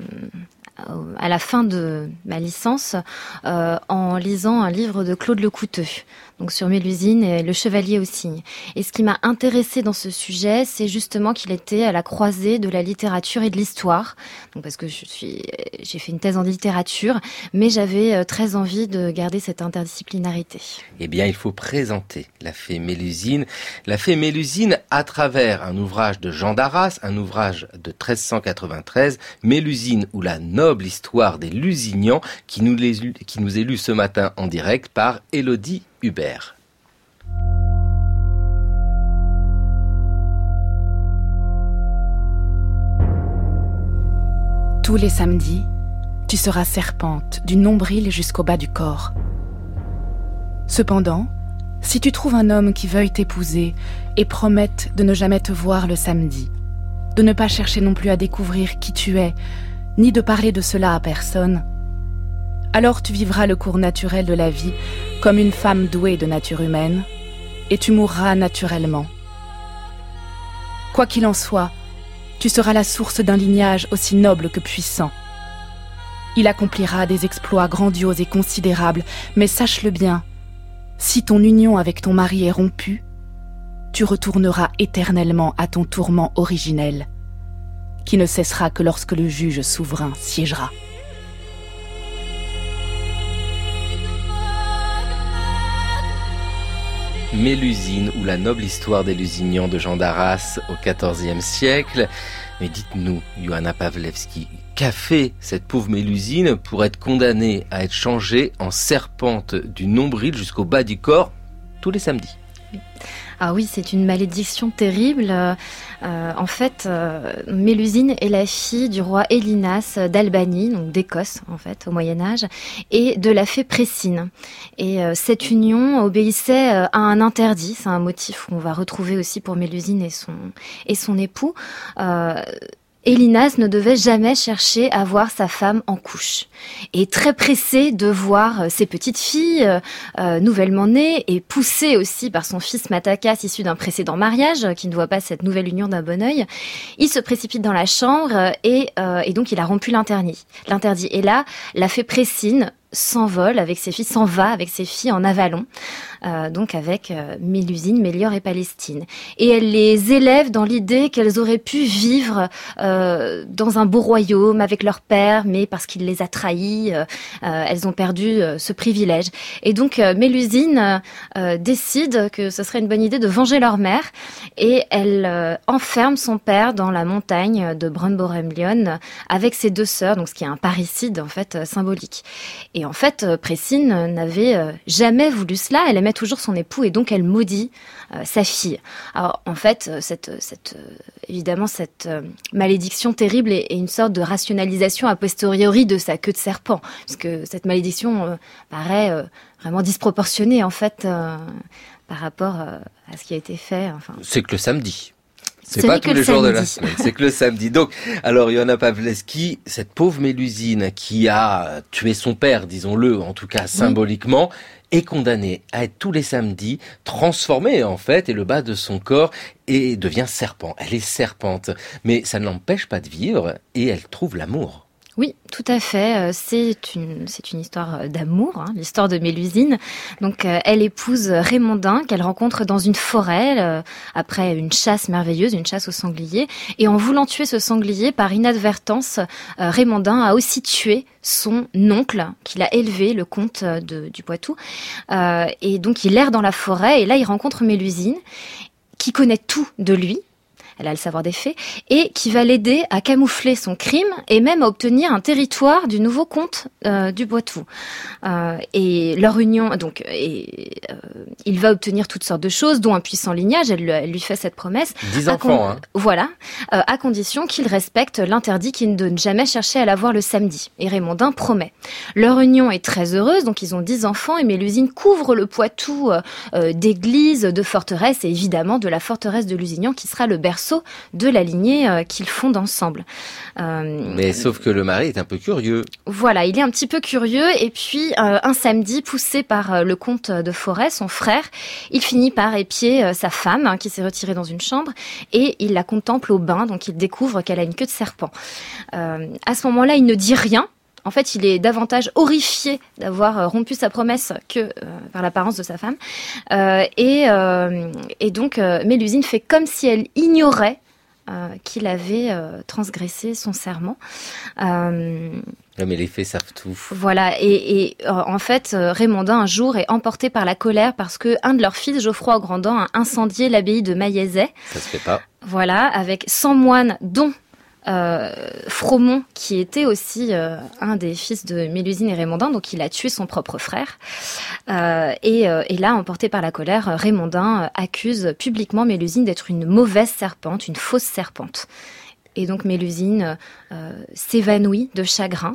à la fin de ma licence en lisant un livre de Claude Lecouteux. donc sur Mélusine et le chevalier au cygne. Et ce qui m'a intéressée dans ce sujet, c'est justement qu'il était à la croisée de la littérature et de l'histoire. Donc parce que j'ai fait une thèse en littérature, mais j'avais très envie de garder cette interdisciplinarité. Eh bien, il faut présenter la fée Mélusine. La fée Mélusine à travers un ouvrage de Jean d'Arras, un ouvrage de 1393, Mélusine ou la noble histoire des Lusignans, qui nous est lu ce matin en direct par Élodie Hubert. Tous les samedis, tu seras serpente du nombril jusqu'au bas du corps. Cependant, si tu trouves un homme qui veuille t'épouser et promette de ne jamais te voir le samedi, de ne pas chercher non plus à découvrir qui tu es, ni de parler de cela à personne, alors tu vivras le cours naturel de la vie comme une femme douée de nature humaine, et tu mourras naturellement. Quoi qu'il en soit, tu seras la source d'un lignage aussi noble que puissant. Il accomplira des exploits grandioses et considérables, mais sache-le bien, si ton union avec ton mari est rompue, tu retourneras éternellement à ton tourment originel, qui ne cessera que lorsque le juge souverain siégera. Mélusine ou la noble histoire des Lusignans de Jean d'Arras au XIVe siècle. Mais dites-nous, Ioanna Pawlewski, qu'a fait cette pauvre Mélusine pour être condamnée à être changée en serpente du nombril jusqu'au bas du corps tous les samedis? Ah oui, c'est une malédiction terrible. En fait, Mélusine est la fille du roi Élinas d'Albanie, donc d'Écosse en fait, au Moyen-Âge, et de la fée Précine. Et cette union obéissait à un interdit. C'est un motif qu'on va retrouver aussi pour Mélusine et son époux. Élinas ne devait jamais chercher à voir sa femme en couche. Et très pressé de voir ses petites filles nouvellement nées et poussé aussi par son fils Matakas issu d'un précédent mariage qui ne voit pas cette nouvelle union d'un bon œil, il se précipite dans la chambre et donc il a rompu l'interdit. Et là, la fée Précine s'en va avec ses filles en Avalon, donc avec Mélusine, Méliore et Palestine. Et elle les élève dans l'idée qu'elles auraient pu vivre dans un beau royaume avec leur père, mais parce qu'il les a trahies, elles ont perdu ce privilège. Et donc Mélusine décide que ce serait une bonne idée de venger leur mère, et elle enferme son père dans la montagne de Brunboremlion avec ses deux sœurs, donc ce qui est un parricide en fait symbolique. Et en fait, Précine n'avait jamais voulu cela. Elle aimait toujours son époux et donc elle maudit sa fille. Alors en fait, évidemment, cette malédiction terrible est une sorte de rationalisation a posteriori de sa queue de serpent, parce que cette malédiction paraît vraiment disproportionnée en fait par rapport à ce qui a été fait. Enfin, c'est que le samedi. C'est pas tous les jours de la semaine, c'est que le samedi. Donc, alors, Ioanna Pawlewski, cette pauvre Mélusine qui a tué son père, disons-le, en tout cas symboliquement, est condamnée à être tous les samedis transformée, en fait, et le bas de son corps et devient serpent. Elle est serpente. Mais ça ne l'empêche pas de vivre et elle trouve l'amour. Oui, tout à fait. C'est une histoire d'amour, l'histoire de Mélusine. Donc, elle épouse Raymondin qu'elle rencontre dans une forêt après une chasse merveilleuse, une chasse au sanglier. Et en voulant tuer ce sanglier, par inadvertance, Raymondin a aussi tué son oncle qu'il a élevé, le comte du Poitou. Et donc, il erre dans la forêt et là, il rencontre Mélusine qui connaît tout de lui. Elle a le savoir des faits, et qui va l'aider à camoufler son crime et même à obtenir un territoire du nouveau comte du Poitou. Et leur union, donc, il va obtenir toutes sortes de choses, dont un puissant lignage. Elle lui fait cette promesse. 10 enfants, Voilà, à condition qu'il respecte l'interdit de ne jamais chercher à la voir le samedi. Et Raymondin promet. Leur union est très heureuse, donc ils ont 10 enfants, et Mélusine couvre le Poitou d'églises, de forteresses, et évidemment de la forteresse de Lusignan, qui sera le berceau de la lignée qu'ils fondent ensemble. Mais sauf que le mari est un peu curieux. Voilà, il est un petit peu curieux, et puis un samedi, poussé par le comte de Forêt, son frère, il finit par épier sa femme, qui s'est retirée dans une chambre, et il la contemple au bain, donc il découvre qu'elle a une queue de serpent. À ce moment-là, il ne dit rien, En fait, il est davantage horrifié d'avoir rompu sa promesse que par l'apparence de sa femme. Et donc, Mélusine fait comme si elle ignorait qu'il avait transgressé son serment. Mais les faits savent tout. Voilà, et en fait, Raymondin, un jour, est emporté par la colère parce que un de leurs fils, Geoffroy au Grandant, a incendié l'abbaye de Maillezais. Ça se fait pas. Voilà, avec 100 moines, dont Fromont, qui était aussi un des fils de Mélusine et Raymondin, donc il a tué son propre frère. Et là, emporté par la colère, Raymondin accuse publiquement Mélusine d'être une mauvaise serpente, une fausse serpente. Et donc Mélusine s'évanouit de chagrin,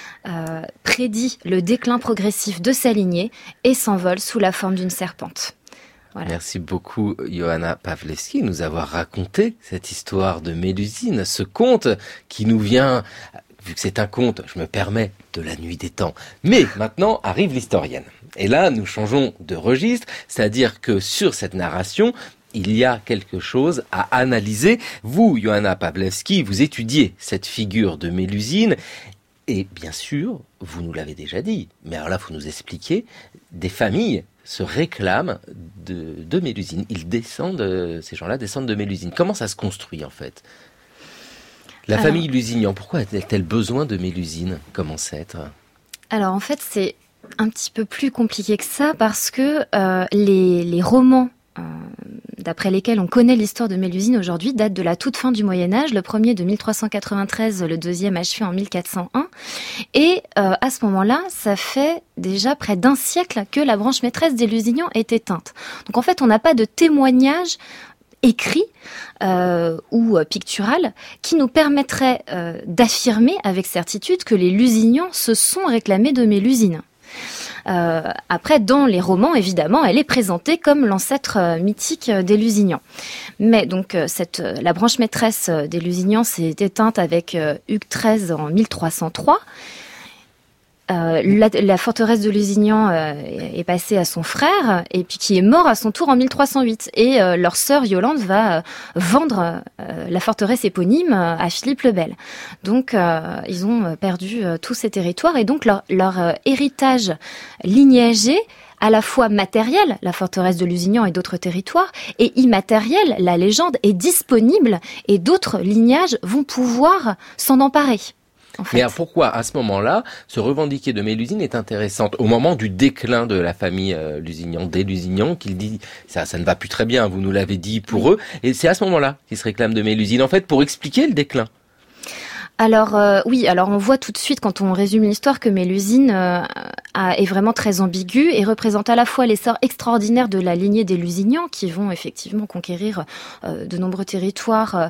prédit le déclin progressif de sa lignée et s'envole sous la forme d'une serpente. Voilà. Merci beaucoup, Johanna Pawlewski, de nous avoir raconté cette histoire de Mélusine, ce conte qui nous vient, vu que c'est un conte, je me permets, de la nuit des temps. Mais maintenant arrive l'historienne. Et là, nous changeons de registre, c'est-à-dire que sur cette narration, il y a quelque chose à analyser. Vous, Johanna Pawlewski, vous étudiez cette figure de Mélusine. Et bien sûr, vous nous l'avez déjà dit, mais alors là, il faut nous expliquer, des familles se réclament de Mélusine. Ces gens-là descendent de Mélusine. Comment ça se construit en fait ? La famille Lusignan, pourquoi a-t-elle besoin de Mélusine comme ancêtre ? Alors en fait, c'est un petit peu plus compliqué que ça parce que les romans d'après lesquels on connaît l'histoire de Mélusine aujourd'hui datent de la toute fin du Moyen-Âge, le premier de 1393, le deuxième achevé en 1401. Et à ce moment-là, ça fait déjà près d'un siècle que la branche maîtresse des Lusignans est éteinte. Donc en fait, on n'a pas de témoignage écrit ou pictural qui nous permettrait d'affirmer avec certitude que les Lusignans se sont réclamés de Mélusine. Après, dans les romans, évidemment, elle est présentée comme l'ancêtre mythique des Lusignans. Mais donc, la branche maîtresse des Lusignans s'est éteinte avec Hugues XIII en 1303. La forteresse de Lusignan est passée à son frère, et puis qui est mort à son tour en 1308. Et leur sœur Yolande va vendre la forteresse éponyme à Philippe le Bel. Donc ils ont perdu tous ces territoires, et donc leur héritage lignagé, à la fois matériel, la forteresse de Lusignan et d'autres territoires, et immatériel, la légende, est disponible, et d'autres lignages vont pouvoir s'en emparer. En fait. Mais alors pourquoi, à ce moment-là, se revendiquer de Mélusine est intéressante au moment du déclin de la famille Lusignan, des Lusignans, qu'il dit ça ne va plus très bien, vous nous l'avez dit pour eux, et c'est à ce moment-là qu'ils se réclament de Mélusine, en fait, pour expliquer le déclin. Alors oui, alors on voit tout de suite quand on résume l'histoire que Mélusine est vraiment très ambiguë et représente à la fois l'essor extraordinaire de la lignée des Lusignans qui vont effectivement conquérir de nombreux territoires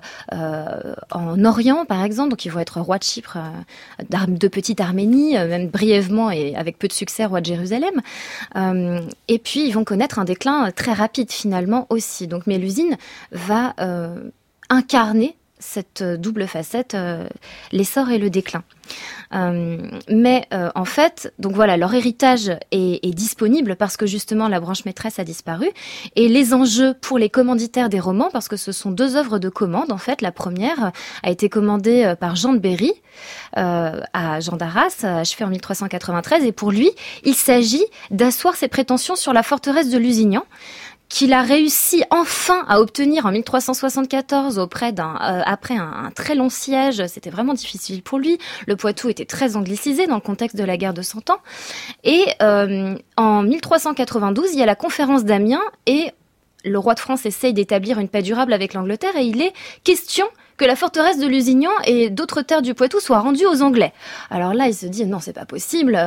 en Orient par exemple, donc ils vont être rois de Chypre, de petite Arménie, même brièvement et avec peu de succès roi de Jérusalem, et puis ils vont connaître un déclin très rapide finalement aussi. Donc Mélusine va incarner cette double facette, l'essor et le déclin. Mais en fait, donc voilà, leur héritage est disponible parce que justement la branche maîtresse a disparu. Et les enjeux pour les commanditaires des romans, parce que ce sont deux œuvres de commande en fait. La première a été commandée par Jean de Berry à Jean d'Arras, achevée en 1393. Et pour lui, il s'agit d'asseoir ses prétentions sur la forteresse de Lusignan, qu'il a réussi enfin à obtenir en 1374 après un très long siège. C'était vraiment difficile pour lui. Le Poitou était très anglicisé dans le contexte de la guerre de 100 ans. Et en 1392, il y a la conférence d'Amiens et le roi de France essaye d'établir une paix durable avec l'Angleterre et il est question que la forteresse de Lusignan et d'autres terres du Poitou soient rendues aux Anglais. Alors là, il se dit non, c'est pas possible.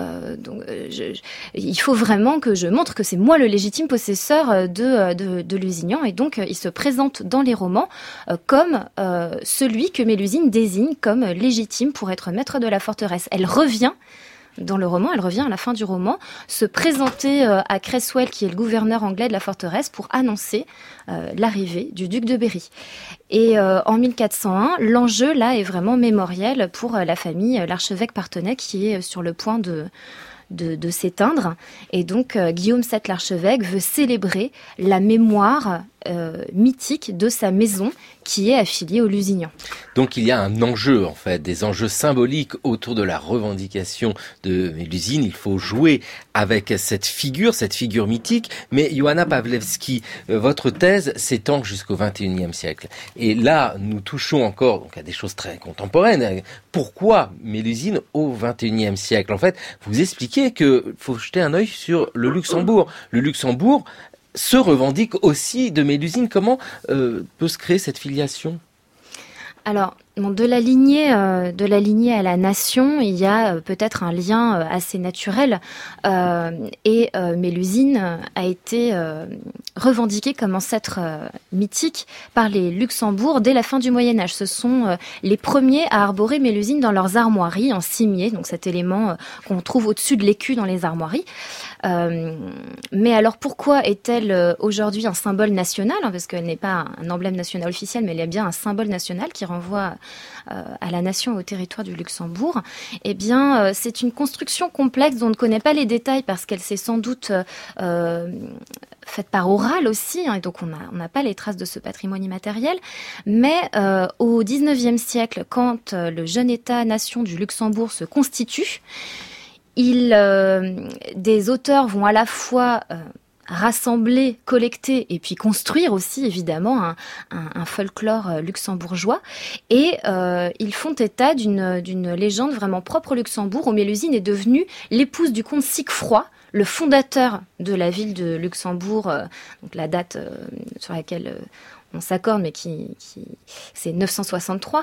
Il faut vraiment que je montre que c'est moi le légitime possesseur de Lusignan. Et donc, il se présente dans les romans comme celui que Mélusine désigne comme légitime pour être maître de la forteresse. Elle revient dans le roman, elle revient à la fin du roman, se présenter à Cresswell, qui est le gouverneur anglais de la forteresse, pour annoncer l'arrivée du duc de Berry. Et en 1401, l'enjeu là est vraiment mémoriel pour la famille, l'archevêque Parthenay, qui est sur le point de s'éteindre. Et donc, Guillaume VII l'archevêque veut célébrer la mémoire mythique de sa maison qui est affiliée au Lusignan. Donc il y a un enjeu, en fait, des enjeux symboliques autour de la revendication de Mélusine. Il faut jouer avec cette figure mythique. Mais Ioana Pawlewski, votre thèse s'étend jusqu'au XXIe siècle. Et là, nous touchons encore donc, à des choses très contemporaines. Pourquoi Mélusine au XXIe siècle? En fait, vous expliquez qu'il faut jeter un œil sur le Luxembourg. Le Luxembourg se revendique aussi de Mélusine. Comment peut se créer cette filiation? Alors, de la lignée à la nation, il y a peut-être un lien assez naturel. Et Mélusine a été revendiquée comme ancêtre mythique par les Luxembourg dès la fin du Moyen-Âge. Ce sont les premiers à arborer Mélusine dans leurs armoiries en cimier, donc cet élément qu'on trouve au-dessus de l'écu dans les armoiries. Mais alors pourquoi est-elle aujourd'hui un symbole national, parce qu'elle n'est pas un emblème national officiel, mais elle est bien un symbole national qui renvoie à la nation et au territoire du Luxembourg? Eh bien, c'est une construction complexe dont on ne connaît pas les détails parce qu'elle s'est sans doute faite par oral aussi, et donc on n'a pas les traces de ce patrimoine immatériel. Mais au XIXe siècle, quand le jeune État-nation du Luxembourg se constitue, des auteurs vont à la fois rassembler, collecter et puis construire aussi évidemment un folklore luxembourgeois, et ils font état d'une légende vraiment propre au Luxembourg où Mélusine est devenue l'épouse du comte Siegfried, le fondateur de la ville de Luxembourg, donc la date sur laquelle on s'accorde, mais c'est 963.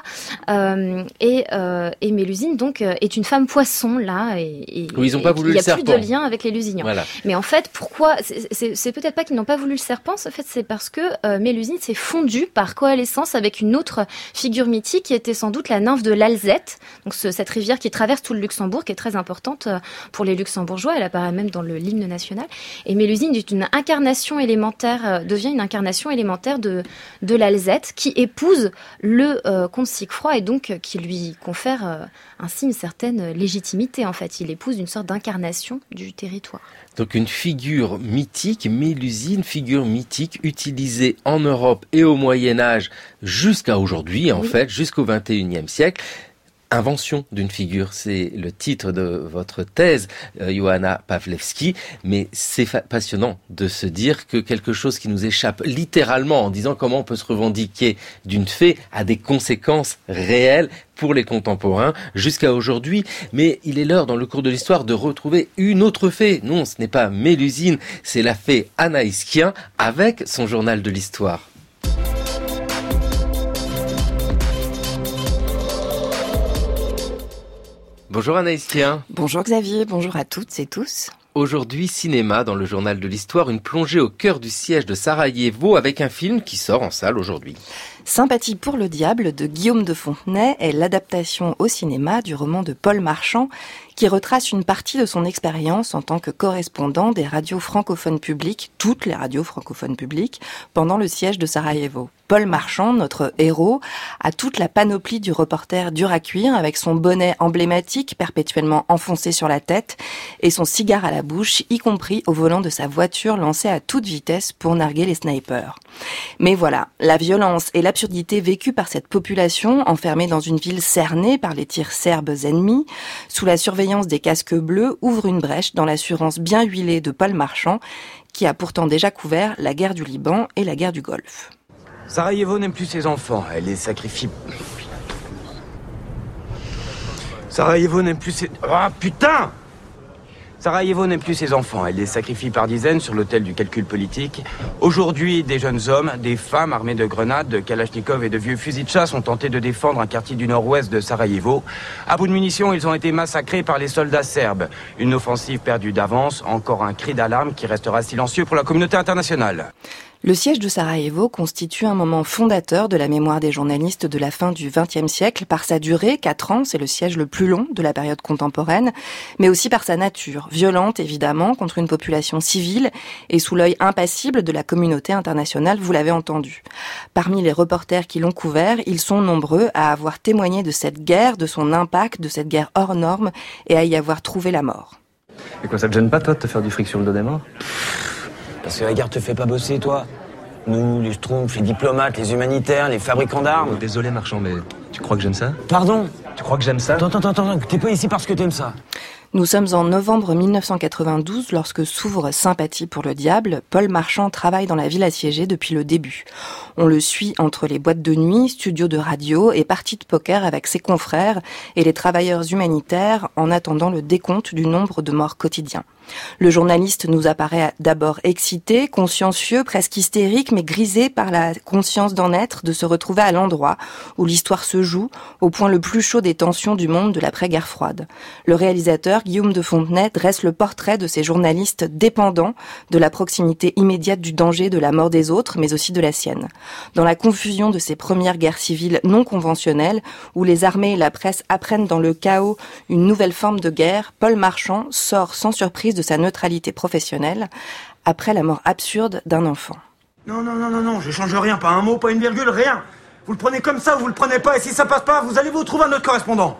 Et Mélusine, donc, est une femme poisson, là. Oui, ils n'ont pas voulu le serpent. Il n'y a plus de lien avec les Lusignans. Voilà. Mais en fait, pourquoi c'est peut-être pas qu'ils n'ont pas voulu le serpent, en fait, c'est parce que Mélusine s'est fondue par coalescence avec une autre figure mythique qui était sans doute la nymphe de l'Alzette, donc cette rivière qui traverse tout le Luxembourg, qui est très importante pour les Luxembourgeois. Elle apparaît même dans l'hymne national. Et Mélusine devient une incarnation élémentaire de l'Alzette, qui épouse le comte Siegfried et donc qui lui confère ainsi une certaine légitimité. En fait, il épouse une sorte d'incarnation du territoire. Donc une figure mythique, Mélusine, figure mythique utilisée en Europe et au Moyen-Âge jusqu'à aujourd'hui, en fait, jusqu'au XXIe siècle. Invention d'une figure, c'est le titre de votre thèse, Ioana Pawlewski, mais c'est passionnant de se dire que quelque chose qui nous échappe littéralement en disant comment on peut se revendiquer d'une fée a des conséquences réelles pour les contemporains jusqu'à aujourd'hui. Mais il est l'heure dans le cours de l'histoire de retrouver une autre fée. Non, ce n'est pas Mélusine, c'est la fée Anaïs Kien avec son journal de l'histoire. Bonjour Anaïs Kien. Bonjour Xavier, bonjour à toutes et tous. Aujourd'hui, cinéma dans le journal de l'histoire, une plongée au cœur du siège de Sarajevo avec un film qui sort en salle aujourd'hui. Sympathie pour le diable de Guillaume de Fontenay est l'adaptation au cinéma du roman de Paul Marchand qui retrace une partie de son expérience en tant que correspondant des radios francophones publiques, toutes les radios francophones publiques, pendant le siège de Sarajevo. Paul Marchand, notre héros, a toute la panoplie du reporter dur à cuire avec son bonnet emblématique perpétuellement enfoncé sur la tête et son cigare à la bouche, y compris au volant de sa voiture lancée à toute vitesse pour narguer les snipers. Mais voilà, la violence et l'absurdité vécues par cette population enfermée dans une ville cernée par les tirs serbes ennemis, sous la surveillance des casques bleus, ouvrent une brèche dans l'assurance bien huilée de Paul Marchand, qui a pourtant déjà couvert la guerre du Liban et la guerre du Golfe. Sarajevo n'aime plus ses enfants, elle les sacrifie. Sarajevo n'aime plus ses... Ah putain! Sarajevo n'aime plus ses enfants, elle les sacrifie par dizaines sur l'autel du calcul politique. Aujourd'hui, des jeunes hommes, des femmes armés de grenades, de kalachnikov et de vieux fusils de chasse ont tenté de défendre un quartier du nord-ouest de Sarajevo. À bout de munitions, ils ont été massacrés par les soldats serbes. Une offensive perdue d'avance, encore un cri d'alarme qui restera silencieux pour la communauté internationale. Le siège de Sarajevo constitue un moment fondateur de la mémoire des journalistes de la fin du XXe siècle par sa durée, 4 ans, c'est le siège le plus long de la période contemporaine, mais aussi par sa nature, violente évidemment, contre une population civile et sous l'œil impassible de la communauté internationale, vous l'avez entendu. Parmi les reporters qui l'ont couvert, ils sont nombreux à avoir témoigné de cette guerre, de son impact, de cette guerre hors norme et à y avoir trouvé la mort. Et quoi, ça te gêne pas toi de te faire du fric sur le dos des morts ? Parce que la guerre te fait pas bosser, toi. Nous, les schtroumpfs, les diplomates, les humanitaires, les fabricants d'armes. Désolé, Marchand, mais tu crois que j'aime ça? Pardon? Tu crois que j'aime ça? Attends, t'es pas ici parce que t'aimes ça. Nous sommes en novembre 1992 lorsque s'ouvre Sympathie pour le diable. Paul Marchand travaille dans la ville assiégée depuis le début. On le suit entre les boîtes de nuit, studios de radio et parties de poker avec ses confrères et les travailleurs humanitaires en attendant le décompte du nombre de morts quotidiens. Le journaliste nous apparaît d'abord excité, consciencieux, presque hystérique, mais grisé par la conscience d'en être, de se retrouver à l'endroit où l'histoire se joue, au point le plus chaud des tensions du monde de l'après-guerre froide. Le réalisateur, Guillaume de Fontenay, dresse le portrait de ces journalistes dépendants de la proximité immédiate du danger de la mort des autres, mais aussi de la sienne. Dans la confusion de ces premières guerres civiles non conventionnelles, où les armées et la presse apprennent dans le chaos une nouvelle forme de guerre, Paul Marchand sort sans surprise de sa neutralité professionnelle après la mort absurde d'un enfant. Non, je change rien, pas un mot, pas une virgule, rien. Vous le prenez comme ça, vous le prenez pas, et si ça passe pas, vous allez vous trouver un autre correspondant.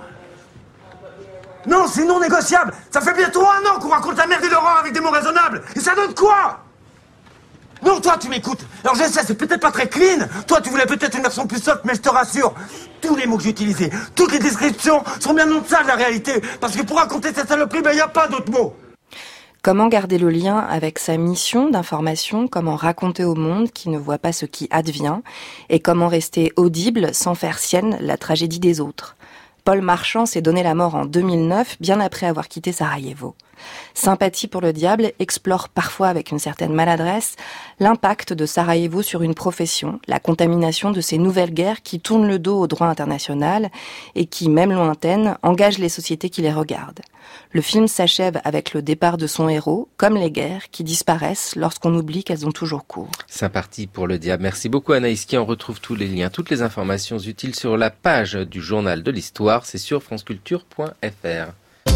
Non, c'est non négociable. Ça fait bientôt 1 an qu'on raconte la merde et l'horreur avec des mots raisonnables. Et ça donne quoi? Non, toi, tu m'écoutes. Alors je sais, c'est peut-être pas très clean. Toi, tu voulais peut-être une version plus soft, mais je te rassure. Tous les mots que j'ai utilisés, toutes les descriptions sont bien en deçà de la réalité. Parce que pour raconter cette saloperie, il n'y a pas d'autres mots. Comment garder le lien avec sa mission d'information, comment raconter au monde qui ne voit pas ce qui advient, et comment rester audible sans faire sienne la tragédie des autres. Paul Marchand s'est donné la mort en 2009, bien après avoir quitté Sarajevo. Sympathie pour le diable explore parfois avec une certaine maladresse l'impact de Sarajevo sur une profession, la contamination de ces nouvelles guerres qui tournent le dos au droit international et qui, même lointaines, engagent les sociétés qui les regardent. Le film s'achève avec le départ de son héros, comme les guerres qui disparaissent lorsqu'on oublie qu'elles ont toujours cours. Sympathie pour le diable. Merci beaucoup Anaïs qui en retrouve tous les liens, toutes les informations utiles sur la page du Journal de l'Histoire, c'est sur franceculture.fr.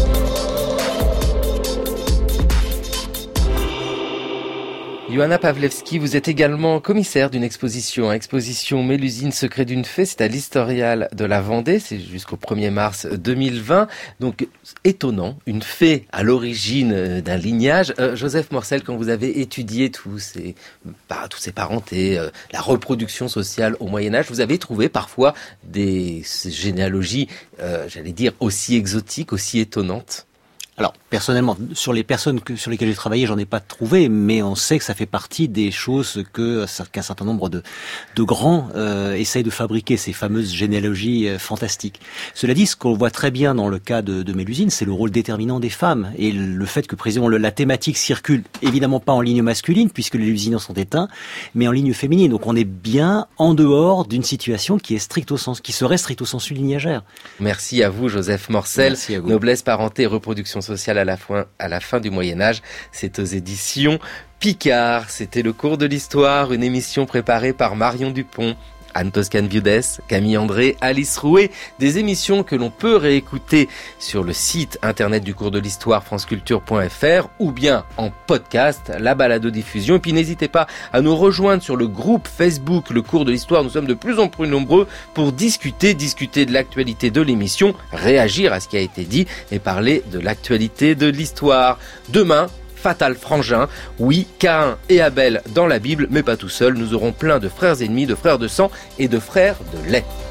Johanna Pawlewski, vous êtes également commissaire d'une exposition Mélusine, secret d'une fée, c'est à l'Historial de la Vendée, c'est jusqu'au 1er mars 2020. Donc, étonnant, une fée à l'origine d'un lignage. Joseph Morcel, quand vous avez étudié tous ces parentés, la reproduction sociale au Moyen-Âge, vous avez trouvé parfois des généalogies, aussi exotiques, aussi étonnantes? Alors, personnellement, sur les personnes sur lesquelles j'ai travaillé, j'en ai pas trouvé, mais on sait que ça fait partie des choses qu'un certain nombre de grands essayent de fabriquer, ces fameuses généalogies fantastiques. Cela dit, ce qu'on voit très bien dans le cas de Mélusine, c'est le rôle déterminant des femmes et le fait que précisément la thématique circule évidemment pas en ligne masculine puisque les Lusignans sont éteints, mais en ligne féminine. Donc on est bien en dehors d'une situation qui serait stricto sensu lignagère. Merci à vous, Joseph Morcel. Merci à vous. Noblesse, parenté et reproduction sociale à la fin du Moyen-Âge. C'est aux éditions Picard. C'était le cours de l'histoire, une émission préparée par Marion Dupont, Anne Toscane-Viudès, Camille André, Alice Rouet. Des émissions que l'on peut réécouter sur le site internet du cours de l'histoire franceculture.fr ou bien en podcast, la balado-diffusion. Et puis n'hésitez pas à nous rejoindre sur le groupe Facebook Le Cours de l'Histoire. Nous sommes de plus en plus nombreux pour discuter de l'actualité de l'émission, réagir à ce qui a été dit et parler de l'actualité de l'histoire. Demain, Fatal Frangin, oui, Caïn et Abel dans la Bible, mais pas tout seul, nous aurons plein de frères ennemis, de frères de sang et de frères de lait.